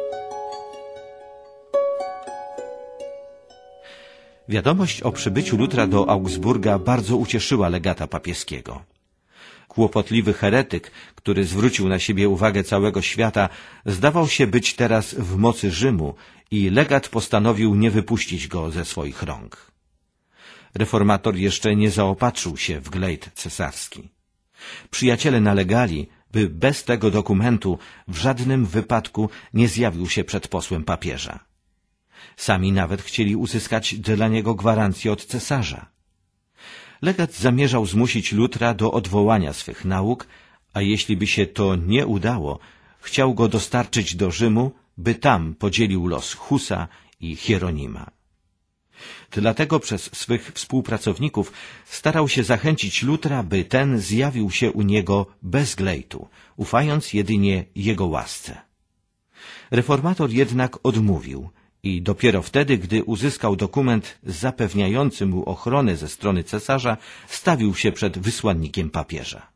Wiadomość o przybyciu Lutra do Augsburga bardzo ucieszyła legata papieskiego. Kłopotliwy heretyk, który zwrócił na siebie uwagę całego świata, zdawał się być teraz w mocy Rzymu i legat postanowił nie wypuścić go ze swoich rąk. Reformator jeszcze nie zaopatrzył się w glejt cesarski. Przyjaciele nalegali, by bez tego dokumentu w żadnym wypadku nie zjawił się przed posłem papieża. Sami nawet chcieli uzyskać dla niego gwarancję od cesarza. Legat zamierzał zmusić Lutra do odwołania swych nauk, a jeśli by się to nie udało, chciał go dostarczyć do Rzymu, by tam podzielił los Husa i Hieronima. Dlatego przez swych współpracowników starał się zachęcić Lutra, by ten zjawił się u niego bez glejtu, ufając jedynie jego łasce. Reformator jednak odmówił i dopiero wtedy, gdy uzyskał dokument zapewniający mu ochronę ze strony cesarza, stawił się przed wysłannikiem papieża.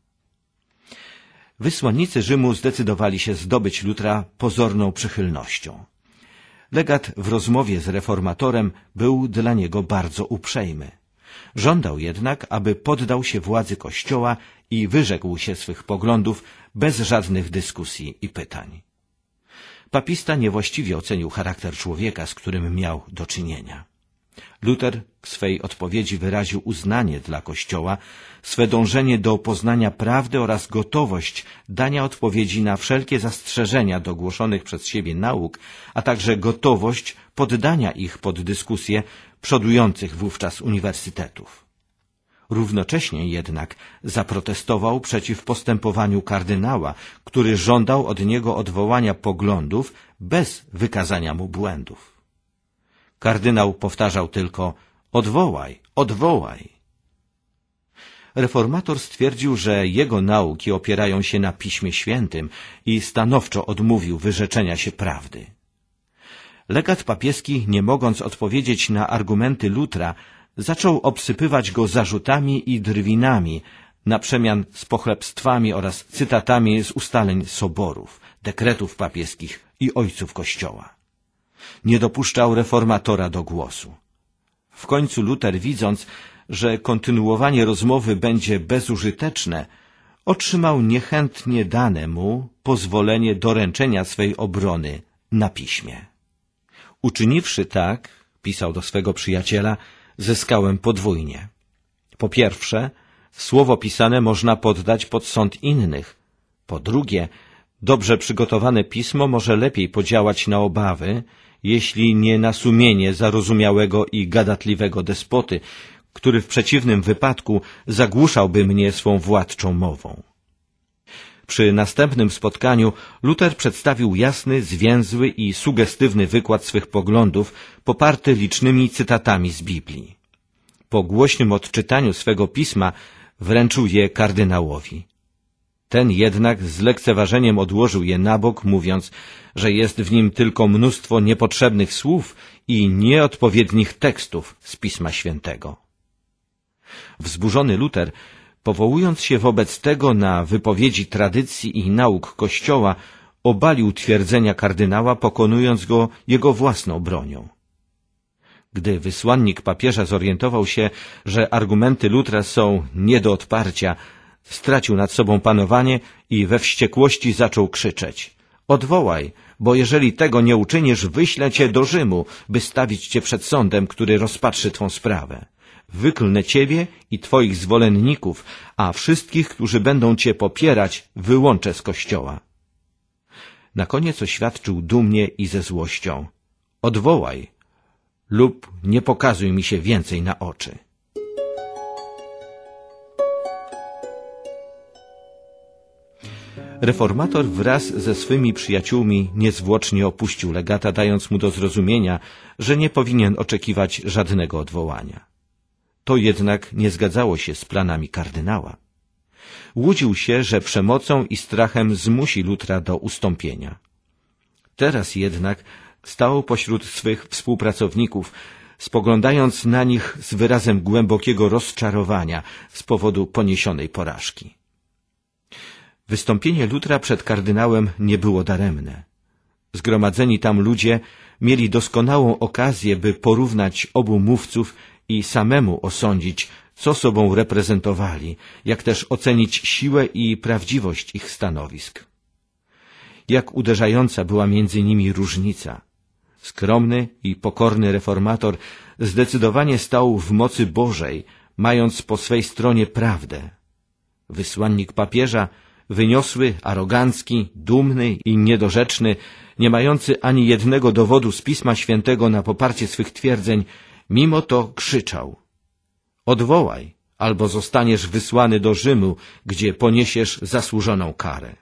Wysłannicy Rzymu zdecydowali się zdobyć Lutra pozorną przychylnością. Legat w rozmowie z reformatorem był dla niego bardzo uprzejmy. Żądał jednak, aby poddał się władzy Kościoła i wyrzekł się swych poglądów bez żadnych dyskusji i pytań. Papista niewłaściwie ocenił charakter człowieka, z którym miał do czynienia. Luter w swej odpowiedzi wyraził uznanie dla Kościoła, swe dążenie do poznania prawdy oraz gotowość dania odpowiedzi na wszelkie zastrzeżenia do głoszonych przez siebie nauk, a także gotowość poddania ich pod dyskusję przodujących wówczas uniwersytetów. Równocześnie jednak zaprotestował przeciw postępowaniu kardynała, który żądał od niego odwołania poglądów bez wykazania mu błędów. Kardynał powtarzał tylko: odwołaj, odwołaj. Reformator stwierdził, że jego nauki opierają się na Piśmie Świętym i stanowczo odmówił wyrzeczenia się prawdy. Legat papieski, nie mogąc odpowiedzieć na argumenty Lutra, zaczął obsypywać go zarzutami i drwinami, na przemian z pochlebstwami oraz cytatami z ustaleń soborów, dekretów papieskich i ojców Kościoła. Nie dopuszczał reformatora do głosu. W końcu Luter, widząc, że kontynuowanie rozmowy będzie bezużyteczne, otrzymał niechętnie dane mu pozwolenie doręczenia swej obrony na piśmie. Uczyniwszy tak, pisał do swego przyjaciela, zyskałem podwójnie. Po pierwsze, słowo pisane można poddać pod sąd innych. Po drugie, dobrze przygotowane pismo może lepiej podziałać na obawy, jeśli nie na sumienie zarozumiałego i gadatliwego despoty, który w przeciwnym wypadku zagłuszałby mnie swą władczą mową. Przy następnym spotkaniu Luter przedstawił jasny, zwięzły i sugestywny wykład swych poglądów, poparty licznymi cytatami z Biblii. Po głośnym odczytaniu swego pisma wręczył je kardynałowi. Ten jednak z lekceważeniem odłożył je na bok, mówiąc, że jest w nim tylko mnóstwo niepotrzebnych słów i nieodpowiednich tekstów z Pisma Świętego. Wzburzony Luter, powołując się wobec tego na wypowiedzi tradycji i nauk Kościoła, obalił twierdzenia kardynała, pokonując go jego własną bronią. Gdy wysłannik papieża zorientował się, że argumenty Lutra są nie do odparcia, stracił nad sobą panowanie i we wściekłości zaczął krzyczeć: odwołaj, bo jeżeli tego nie uczynisz, wyślę cię do Rzymu, by stawić cię przed sądem, który rozpatrzy twą sprawę. Wyklnę ciebie i twoich zwolenników, a wszystkich, którzy będą cię popierać, wyłączę z Kościoła. Na koniec oświadczył dumnie i ze złością: odwołaj lub nie pokazuj mi się więcej na oczy. Reformator wraz ze swymi przyjaciółmi niezwłocznie opuścił legata, dając mu do zrozumienia, że nie powinien oczekiwać żadnego odwołania. To jednak nie zgadzało się z planami kardynała. Łudził się, że przemocą i strachem zmusi Lutra do ustąpienia. Teraz jednak stał pośród swych współpracowników, spoglądając na nich z wyrazem głębokiego rozczarowania z powodu poniesionej porażki. Wystąpienie Lutra przed kardynałem nie było daremne. Zgromadzeni tam ludzie mieli doskonałą okazję, by porównać obu mówców i samemu osądzić, co sobą reprezentowali, jak też ocenić siłę i prawdziwość ich stanowisk. Jak uderzająca była między nimi różnica. Skromny i pokorny reformator zdecydowanie stał w mocy Bożej, mając po swej stronie prawdę. Wysłannik papieża wyniosły, arogancki, dumny i niedorzeczny, nie mający ani jednego dowodu z Pisma Świętego na poparcie swych twierdzeń, mimo to krzyczał: odwołaj, albo zostaniesz wysłany do Rzymu, gdzie poniesiesz zasłużoną karę.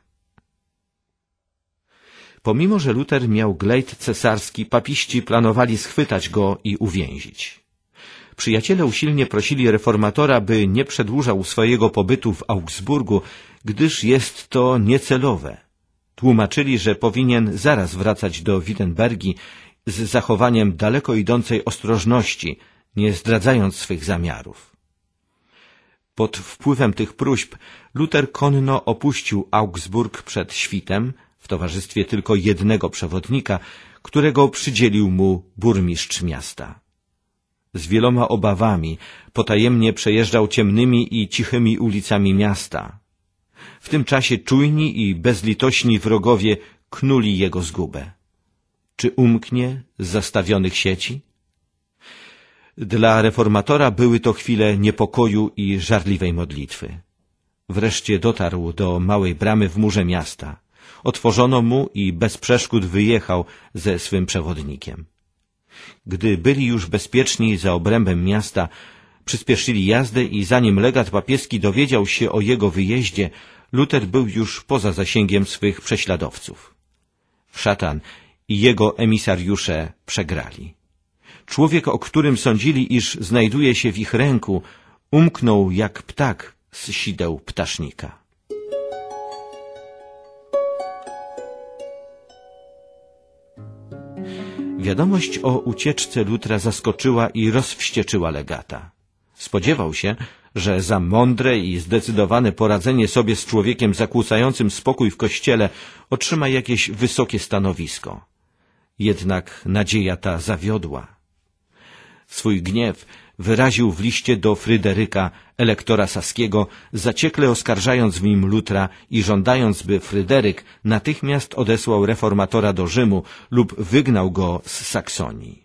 Pomimo że Luter miał glejt cesarski, papiści planowali schwytać go i uwięzić. Przyjaciele usilnie prosili reformatora, by nie przedłużał swojego pobytu w Augsburgu, gdyż jest to niecelowe. Tłumaczyli, że powinien zaraz wracać do Wittenbergi z zachowaniem daleko idącej ostrożności, nie zdradzając swych zamiarów. Pod wpływem tych próśb Luter konno opuścił Augsburg przed świtem, w towarzystwie tylko jednego przewodnika, którego przydzielił mu burmistrz miasta. Z wieloma obawami potajemnie przejeżdżał ciemnymi i cichymi ulicami miasta. W tym czasie czujni i bezlitośni wrogowie knuli jego zgubę. Czy umknie z zastawionych sieci? Dla reformatora były to chwile niepokoju i żarliwej modlitwy. Wreszcie dotarł do małej bramy w murze miasta. Otworzono mu i bez przeszkód wyjechał ze swym przewodnikiem. Gdy byli już bezpieczni za obrębem miasta, przyspieszyli jazdę i zanim legat papieski dowiedział się o jego wyjeździe, Luter był już poza zasięgiem swych prześladowców. Szatan i jego emisariusze przegrali. Człowiek, o którym sądzili, iż znajduje się w ich ręku, umknął jak ptak z sideł ptasznika. Wiadomość o ucieczce Lutra zaskoczyła i rozwścieczyła legata. Spodziewał się, że za mądre i zdecydowane poradzenie sobie z człowiekiem zakłócającym spokój w kościele otrzyma jakieś wysokie stanowisko. Jednak nadzieja ta zawiodła. Swój gniew wyraził w liście do Fryderyka, elektora saskiego, zaciekle oskarżając w nim Lutra i żądając, by Fryderyk natychmiast odesłał reformatora do Rzymu lub wygnał go z Saksonii.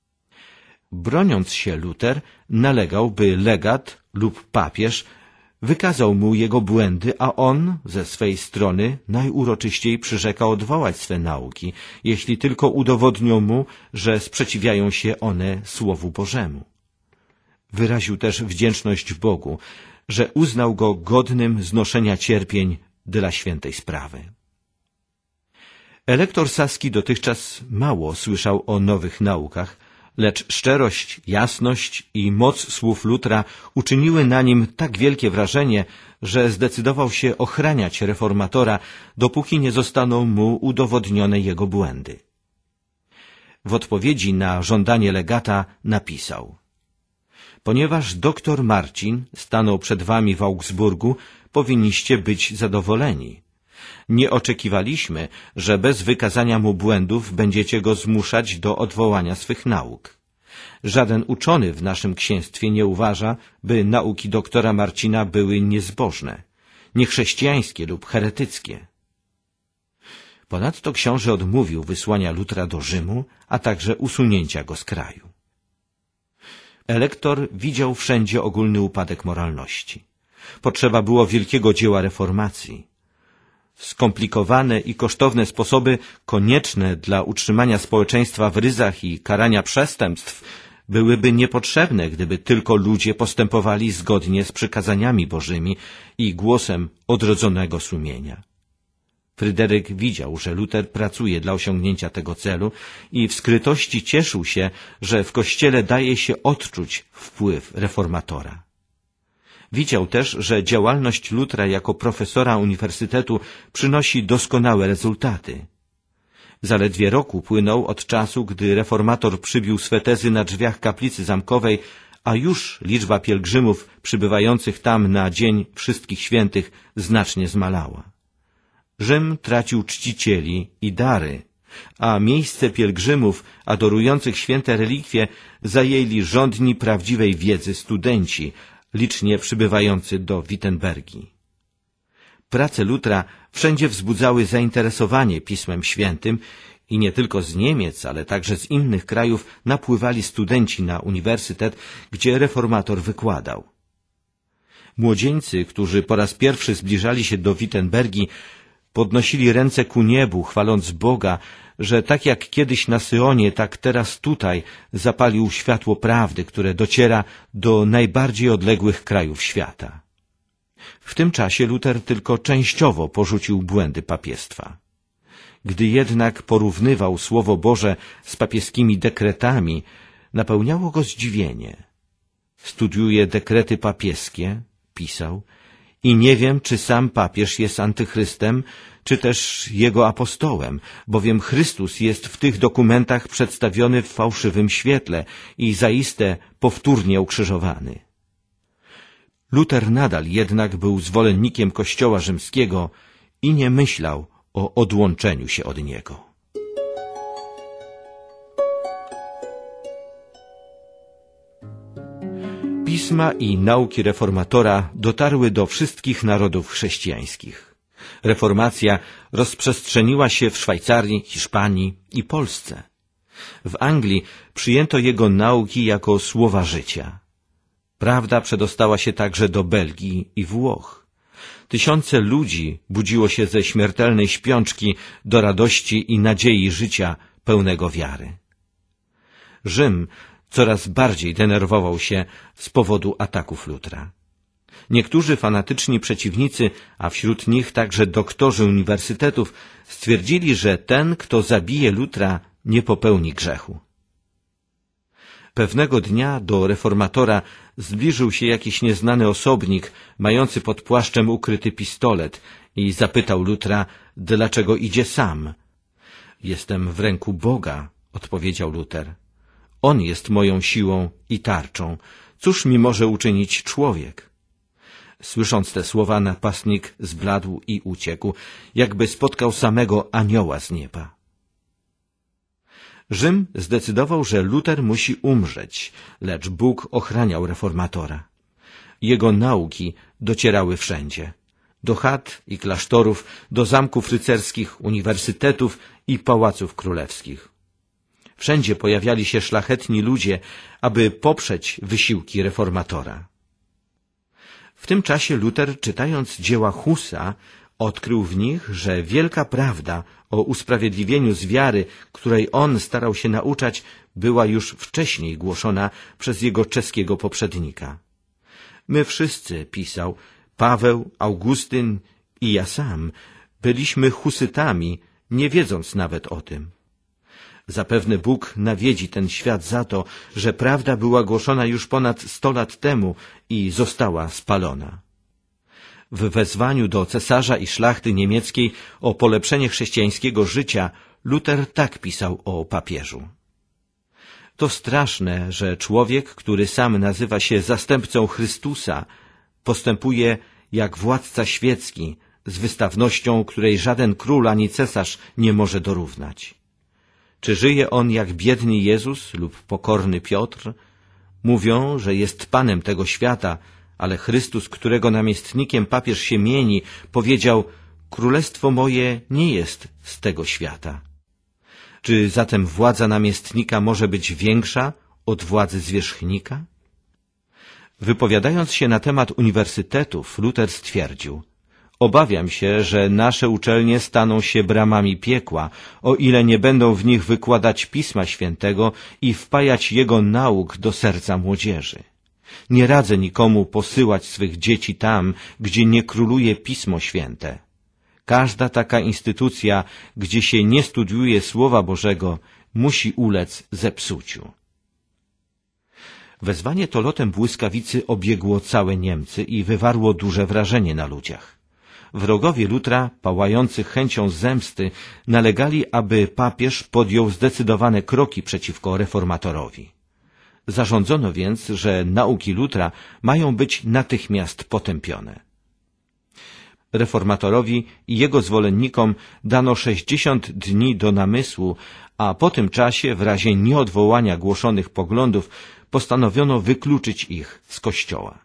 Broniąc się, Luter nalegał, by legat lub papież wykazał mu jego błędy, a on ze swej strony najuroczyściej przyrzekał odwołać swe nauki, jeśli tylko udowodnią mu, że sprzeciwiają się one Słowu Bożemu. Wyraził też wdzięczność Bogu, że uznał go godnym znoszenia cierpień dla świętej sprawy. Elektor saski dotychczas mało słyszał o nowych naukach, lecz szczerość, jasność i moc słów Lutra uczyniły na nim tak wielkie wrażenie, że zdecydował się ochraniać reformatora, dopóki nie zostaną mu udowodnione jego błędy. W odpowiedzi na żądanie legata napisał: ponieważ doktor Marcin stanął przed wami w Augsburgu, powinniście być zadowoleni. Nie oczekiwaliśmy, że bez wykazania mu błędów będziecie go zmuszać do odwołania swych nauk. Żaden uczony w naszym księstwie nie uważa, by nauki doktora Marcina były niezbożne, niechrześcijańskie lub heretyckie. Ponadto książę odmówił wysłania Lutra do Rzymu, a także usunięcia go z kraju. Elektor widział wszędzie ogólny upadek moralności. Potrzeba było wielkiego dzieła reformacji. Skomplikowane i kosztowne sposoby, konieczne dla utrzymania społeczeństwa w ryzach i karania przestępstw, byłyby niepotrzebne, gdyby tylko ludzie postępowali zgodnie z przykazaniami Bożymi i głosem odrodzonego sumienia. Fryderyk widział, że Luter pracuje dla osiągnięcia tego celu i w skrytości cieszył się, że w Kościele daje się odczuć wpływ reformatora. Widział też, że działalność Lutra jako profesora uniwersytetu przynosi doskonałe rezultaty. Zaledwie rok upłynął od czasu, gdy reformator przybił swe tezy na drzwiach kaplicy zamkowej, a już liczba pielgrzymów przybywających tam na Dzień Wszystkich Świętych znacznie zmalała. Rzym tracił czcicieli i dary, a miejsce pielgrzymów adorujących święte relikwie zajęli żądni prawdziwej wiedzy studenci, licznie przybywający do Wittenbergi. Prace Lutra wszędzie wzbudzały zainteresowanie Pismem Świętym i nie tylko z Niemiec, ale także z innych krajów napływali studenci na uniwersytet, gdzie reformator wykładał. Młodzieńcy, którzy po raz pierwszy zbliżali się do Wittenbergi, podnosili ręce ku niebu, chwaląc Boga, że tak jak kiedyś na Syonie, tak teraz tutaj zapalił światło prawdy, które dociera do najbardziej odległych krajów świata. W tym czasie Luter tylko częściowo porzucił błędy papiestwa. Gdy jednak porównywał Słowo Boże z papieskimi dekretami, napełniało go zdziwienie. Studiuję dekrety papieskie, pisał, i nie wiem, czy sam papież jest antychrystem, czy też jego apostołem, bowiem Chrystus jest w tych dokumentach przedstawiony w fałszywym świetle i zaiste powtórnie ukrzyżowany. Luter nadal jednak był zwolennikiem Kościoła rzymskiego i nie myślał o odłączeniu się od niego. Pisma i nauki reformatora dotarły do wszystkich narodów chrześcijańskich. Reformacja rozprzestrzeniła się w Szwajcarii, Hiszpanii i Polsce. W Anglii przyjęto jego nauki jako słowa życia. Prawda przedostała się także do Belgii i Włoch. Tysiące ludzi budziło się ze śmiertelnej śpiączki do radości i nadziei życia pełnego wiary. Rzym coraz bardziej denerwował się z powodu ataków Lutera. Niektórzy fanatyczni przeciwnicy, a wśród nich także doktorzy uniwersytetów, stwierdzili, że ten, kto zabije Lutera, nie popełni grzechu. Pewnego dnia do reformatora zbliżył się jakiś nieznany osobnik, mający pod płaszczem ukryty pistolet, i zapytał Lutera, dlaczego idzie sam. Jestem w ręku Boga, odpowiedział Luter. On jest moją siłą i tarczą. Cóż mi może uczynić człowiek? Słysząc te słowa, napastnik zbladł i uciekł, jakby spotkał samego anioła z nieba. Rzym zdecydował, że Luter musi umrzeć, lecz Bóg ochraniał reformatora. Jego nauki docierały wszędzie. Do chat i klasztorów, do zamków rycerskich, uniwersytetów i pałaców królewskich. Wszędzie pojawiali się szlachetni ludzie, aby poprzeć wysiłki reformatora. W tym czasie Luter, czytając dzieła Husa, odkrył w nich, że wielka prawda o usprawiedliwieniu z wiary, której on starał się nauczać, była już wcześniej głoszona przez jego czeskiego poprzednika. My wszyscy, pisał, Paweł, Augustyn i ja sam, byliśmy husytami, nie wiedząc nawet o tym. Zapewne Bóg nawiedzi ten świat za to, że prawda była głoszona już ponad 100 lat temu i została spalona. W wezwaniu do cesarza i szlachty niemieckiej o polepszenie chrześcijańskiego życia Luter tak pisał o papieżu. To straszne, że człowiek, który sam nazywa się zastępcą Chrystusa, postępuje jak władca świecki, z wystawnością, której żaden król ani cesarz nie może dorównać. Czy żyje on jak biedny Jezus lub pokorny Piotr? Mówią, że jest Panem tego świata, ale Chrystus, którego namiestnikiem papież się mieni, powiedział, królestwo moje nie jest z tego świata. Czy zatem władza namiestnika może być większa od władzy zwierzchnika? Wypowiadając się na temat uniwersytetów, Luter stwierdził, obawiam się, że nasze uczelnie staną się bramami piekła, o ile nie będą w nich wykładać Pisma Świętego i wpajać jego nauk do serca młodzieży. Nie radzę nikomu posyłać swych dzieci tam, gdzie nie króluje Pismo Święte. Każda taka instytucja, gdzie się nie studiuje Słowa Bożego, musi ulec zepsuciu. Wezwanie to lotem błyskawicy obiegło całe Niemcy i wywarło duże wrażenie na ludziach. Wrogowie Lutera, pałający chęcią zemsty, nalegali, aby papież podjął zdecydowane kroki przeciwko reformatorowi. Zarządzono więc, że nauki Lutera mają być natychmiast potępione. Reformatorowi i jego zwolennikom dano 60 dni do namysłu, a po tym czasie, w razie nieodwołania głoszonych poglądów, postanowiono wykluczyć ich z Kościoła.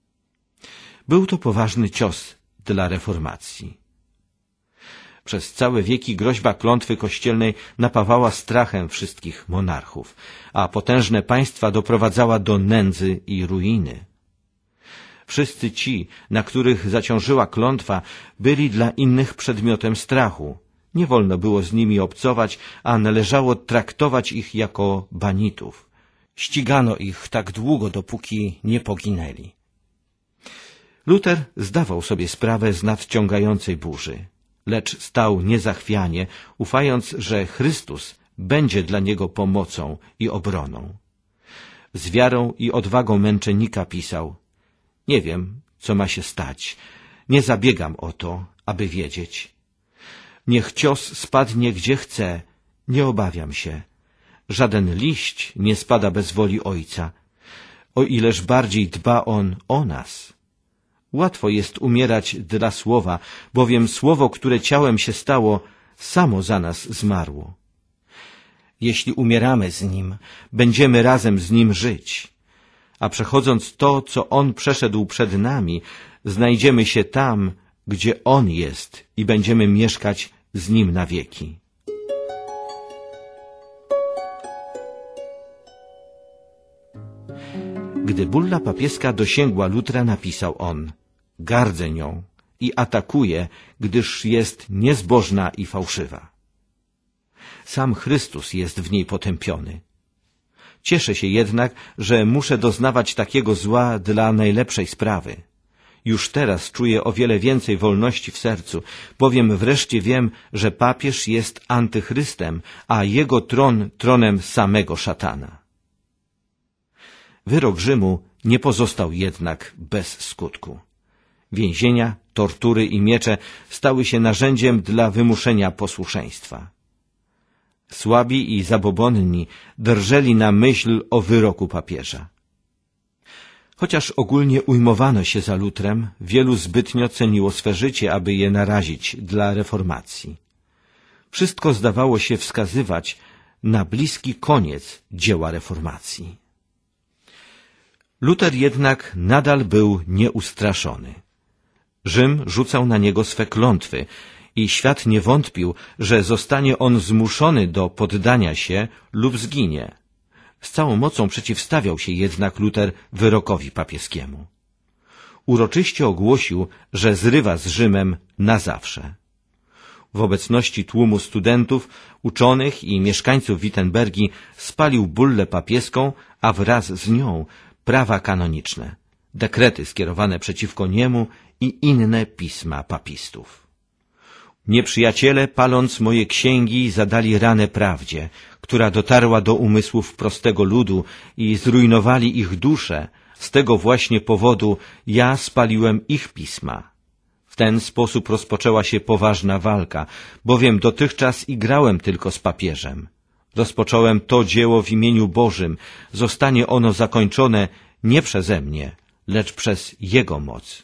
Był to poważny cios dla reformacji. Przez całe wieki groźba klątwy kościelnej napawała strachem wszystkich monarchów, a potężne państwa doprowadzała do nędzy i ruiny. Wszyscy ci, na których zaciążyła klątwa, byli dla innych przedmiotem strachu. Nie wolno było z nimi obcować, a należało traktować ich jako banitów. Ścigano ich tak długo, dopóki nie poginęli. Luter zdawał sobie sprawę z nadciągającej burzy, lecz stał niezachwianie, ufając, że Chrystus będzie dla niego pomocą i obroną. Z wiarą i odwagą męczennika pisał: nie wiem, co ma się stać, nie zabiegam o to, aby wiedzieć. Niech cios spadnie gdzie chce, nie obawiam się. Żaden liść nie spada bez woli Ojca, o ileż bardziej dba On o nas. Łatwo jest umierać dla słowa, bowiem słowo, które ciałem się stało, samo za nas zmarło. Jeśli umieramy z Nim, będziemy razem z Nim żyć, a przechodząc to, co On przeszedł przed nami, znajdziemy się tam, gdzie On jest i będziemy mieszkać z Nim na wieki. Gdy bulla papieska dosięgła Lutra, napisał on: gardzę nią i atakuję, gdyż jest niezbożna i fałszywa. Sam Chrystus jest w niej potępiony. Cieszę się jednak, że muszę doznawać takiego zła dla najlepszej sprawy. Już teraz czuję o wiele więcej wolności w sercu, bowiem wreszcie wiem, że papież jest antychrystem, a jego tron tronem samego szatana. Wyrok Rzymu nie pozostał jednak bez skutku. Więzienia, tortury i miecze stały się narzędziem dla wymuszenia posłuszeństwa. Słabi i zabobonni drżeli na myśl o wyroku papieża. Chociaż ogólnie ujmowano się za Lutrem, wielu zbytnio ceniło swe życie, aby je narazić dla reformacji. Wszystko zdawało się wskazywać na bliski koniec dzieła reformacji. Luter jednak nadal był nieustraszony. Rzym rzucał na niego swe klątwy i świat nie wątpił, że zostanie on zmuszony do poddania się lub zginie. Z całą mocą przeciwstawiał się jednak Luter wyrokowi papieskiemu. Uroczyście ogłosił, że zrywa z Rzymem na zawsze. W obecności tłumu studentów, uczonych i mieszkańców Wittenbergi spalił bullę papieską, a wraz z nią prawa kanoniczne, dekrety skierowane przeciwko niemu i inne pisma papistów. Nieprzyjaciele, paląc moje księgi, zadali ranę prawdzie, która dotarła do umysłów prostego ludu i zrujnowali ich dusze. Z tego właśnie powodu ja spaliłem ich pisma. W ten sposób rozpoczęła się poważna walka, bowiem dotychczas igrałem tylko z papieżem. Rozpocząłem to dzieło w imieniu Bożym. Zostanie ono zakończone nie przeze mnie, lecz przez Jego moc.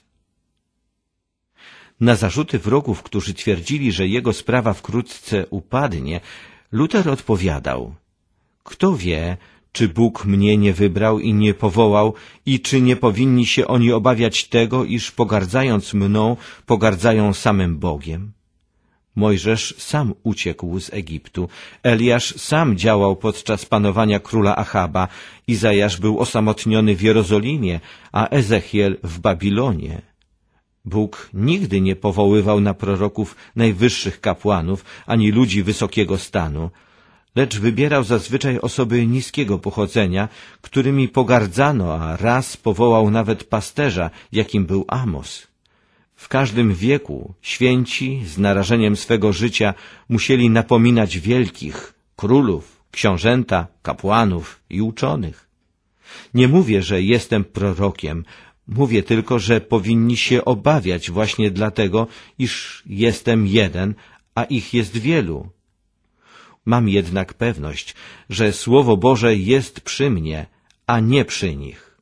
Na zarzuty wrogów, którzy twierdzili, że jego sprawa wkrótce upadnie, Luter odpowiadał: kto wie, czy Bóg mnie nie wybrał i nie powołał i czy nie powinni się oni obawiać tego, iż pogardzając mną, pogardzają samym Bogiem? Mojżesz sam uciekł z Egiptu, Eliasz sam działał podczas panowania króla Achaba, Izajasz był osamotniony w Jerozolimie, a Ezechiel w Babilonie. Bóg nigdy nie powoływał na proroków najwyższych kapłanów, ani ludzi wysokiego stanu, lecz wybierał zazwyczaj osoby niskiego pochodzenia, którymi pogardzano, a raz powołał nawet pasterza, jakim był Amos. W każdym wieku święci z narażeniem swego życia musieli napominać wielkich, królów, książęta, kapłanów i uczonych. Nie mówię, że jestem prorokiem, mówię tylko, że powinni się obawiać właśnie dlatego, iż jestem jeden, a ich jest wielu. Mam jednak pewność, że Słowo Boże jest przy mnie, a nie przy nich.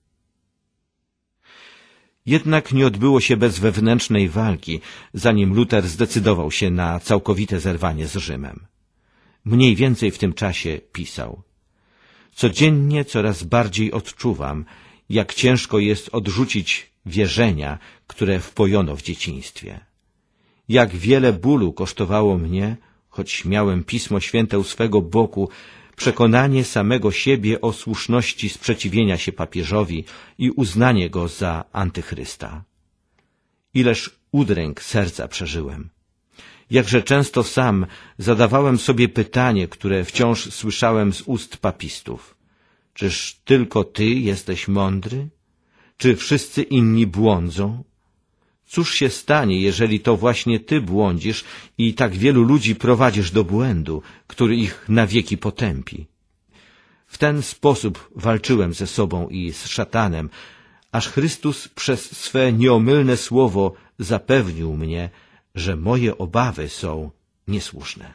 Jednak nie odbyło się bez wewnętrznej walki, zanim Luter zdecydował się na całkowite zerwanie z Rzymem. Mniej więcej w tym czasie pisał: codziennie coraz bardziej odczuwam, jak ciężko jest odrzucić wierzenia, które wpojono w dzieciństwie. Jak wiele bólu kosztowało mnie, choć miałem Pismo Święte u swego boku, przekonanie samego siebie o słuszności sprzeciwienia się papieżowi i uznanie go za antychrysta. Ileż udręk serca przeżyłem. Jakże często sam zadawałem sobie pytanie, które wciąż słyszałem z ust papistów. Czyż tylko ty jesteś mądry? Czy wszyscy inni błądzą? Cóż się stanie, jeżeli to właśnie ty błądzisz i tak wielu ludzi prowadzisz do błędu, który ich na wieki potępi? W ten sposób walczyłem ze sobą i z szatanem, aż Chrystus przez swe nieomylne słowo zapewnił mnie, że moje obawy są niesłuszne.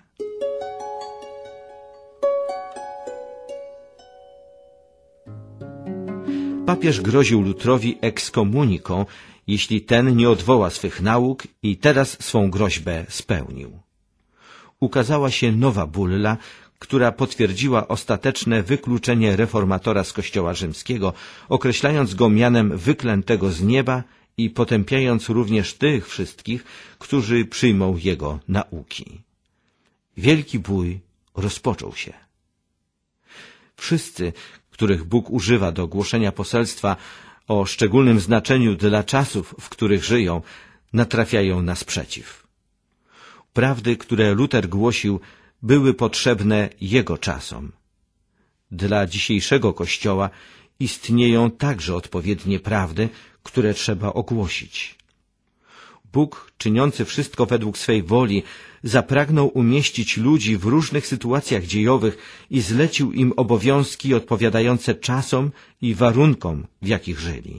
Papież groził Lutrowi ekskomuniką, jeśli ten nie odwoła swych nauk, i teraz swą groźbę spełnił. Ukazała się nowa bulla, która potwierdziła ostateczne wykluczenie reformatora z Kościoła rzymskiego, określając go mianem wyklętego z nieba i potępiając również tych wszystkich, którzy przyjmą jego nauki. Wielki bój rozpoczął się. Wszyscy, których Bóg używa do głoszenia poselstwa o szczególnym znaczeniu dla czasów, w których żyją, natrafiają na sprzeciw. Prawdy, które Luter głosił, były potrzebne jego czasom. Dla dzisiejszego Kościoła istnieją także odpowiednie prawdy, które trzeba ogłosić. Bóg, czyniący wszystko według swej woli, zapragnął umieścić ludzi w różnych sytuacjach dziejowych i zlecił im obowiązki odpowiadające czasom i warunkom, w jakich żyli.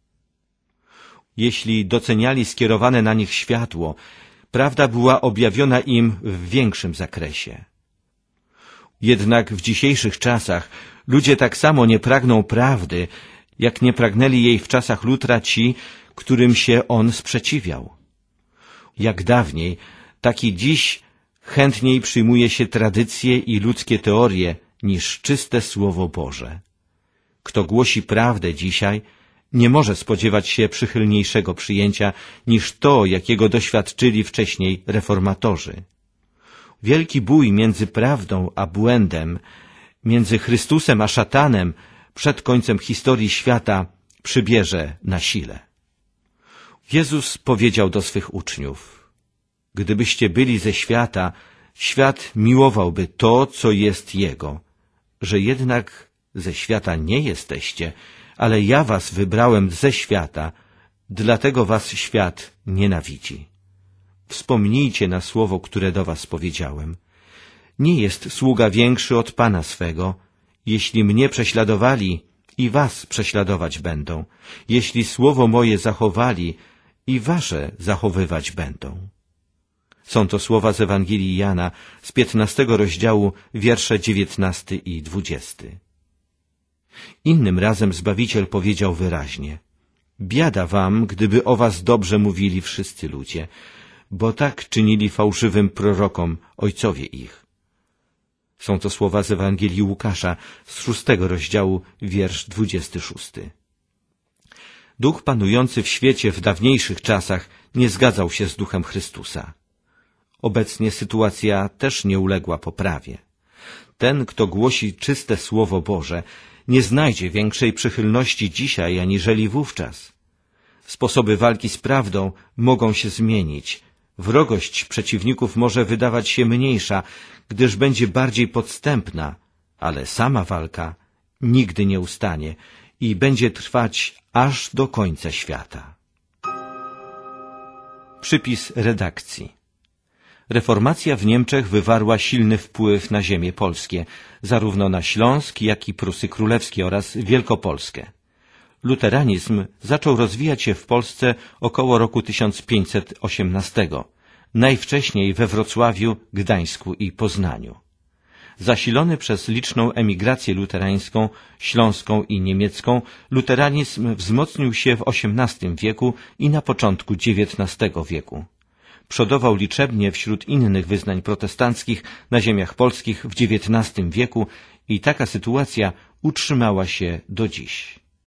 Jeśli doceniali skierowane na nich światło, prawda była objawiona im w większym zakresie. Jednak w dzisiejszych czasach ludzie tak samo nie pragną prawdy, jak nie pragnęli jej w czasach Lutra ci, którym się on sprzeciwiał. Jak dawniej, tak i dziś chętniej przyjmuje się tradycje i ludzkie teorie niż czyste Słowo Boże. Kto głosi prawdę dzisiaj, nie może spodziewać się przychylniejszego przyjęcia niż to, jakiego doświadczyli wcześniej reformatorzy. Wielki bój między prawdą a błędem, między Chrystusem a szatanem przed końcem historii świata przybierze na sile. Jezus powiedział do swych uczniów: gdybyście byli ze świata, świat miłowałby to, co jest Jego, że jednak ze świata nie jesteście, ale ja was wybrałem ze świata, dlatego was świat nienawidzi. Wspomnijcie na słowo, które do was powiedziałem. Nie jest sługa większy od Pana swego. Jeśli mnie prześladowali, i was prześladować będą. Jeśli słowo moje zachowali, i wasze zachowywać będą. Są to słowa z Ewangelii Jana z 15 rozdziału, wiersze 19 i 20. Innym razem Zbawiciel powiedział wyraźnie: biada wam, gdyby o was dobrze mówili wszyscy ludzie, bo tak czynili fałszywym prorokom ojcowie ich. Są to słowa z Ewangelii Łukasza z 6 rozdziału, wiersz 26. Duch panujący w świecie w dawniejszych czasach nie zgadzał się z duchem Chrystusa. Obecnie sytuacja też nie uległa poprawie. Ten, kto głosi czyste Słowo Boże, nie znajdzie większej przychylności dzisiaj aniżeli wówczas. Sposoby walki z prawdą mogą się zmienić. Wrogość przeciwników może wydawać się mniejsza, gdyż będzie bardziej podstępna, ale sama walka nigdy nie ustanie i będzie trwać aż do końca świata. Przypis redakcji. Reformacja w Niemczech wywarła silny wpływ na ziemie polskie, zarówno na Śląsk, jak i Prusy Królewskie oraz Wielkopolskę. Luteranizm zaczął rozwijać się w Polsce około roku 1518, najwcześniej we Wrocławiu, Gdańsku i Poznaniu. Zasilony przez liczną emigrację luterańską, śląską i niemiecką, luteranizm wzmocnił się w XVIII wieku i na początku XIX wieku. Przodował liczebnie wśród innych wyznań protestanckich na ziemiach polskich w XIX wieku i taka sytuacja utrzymała się do dziś.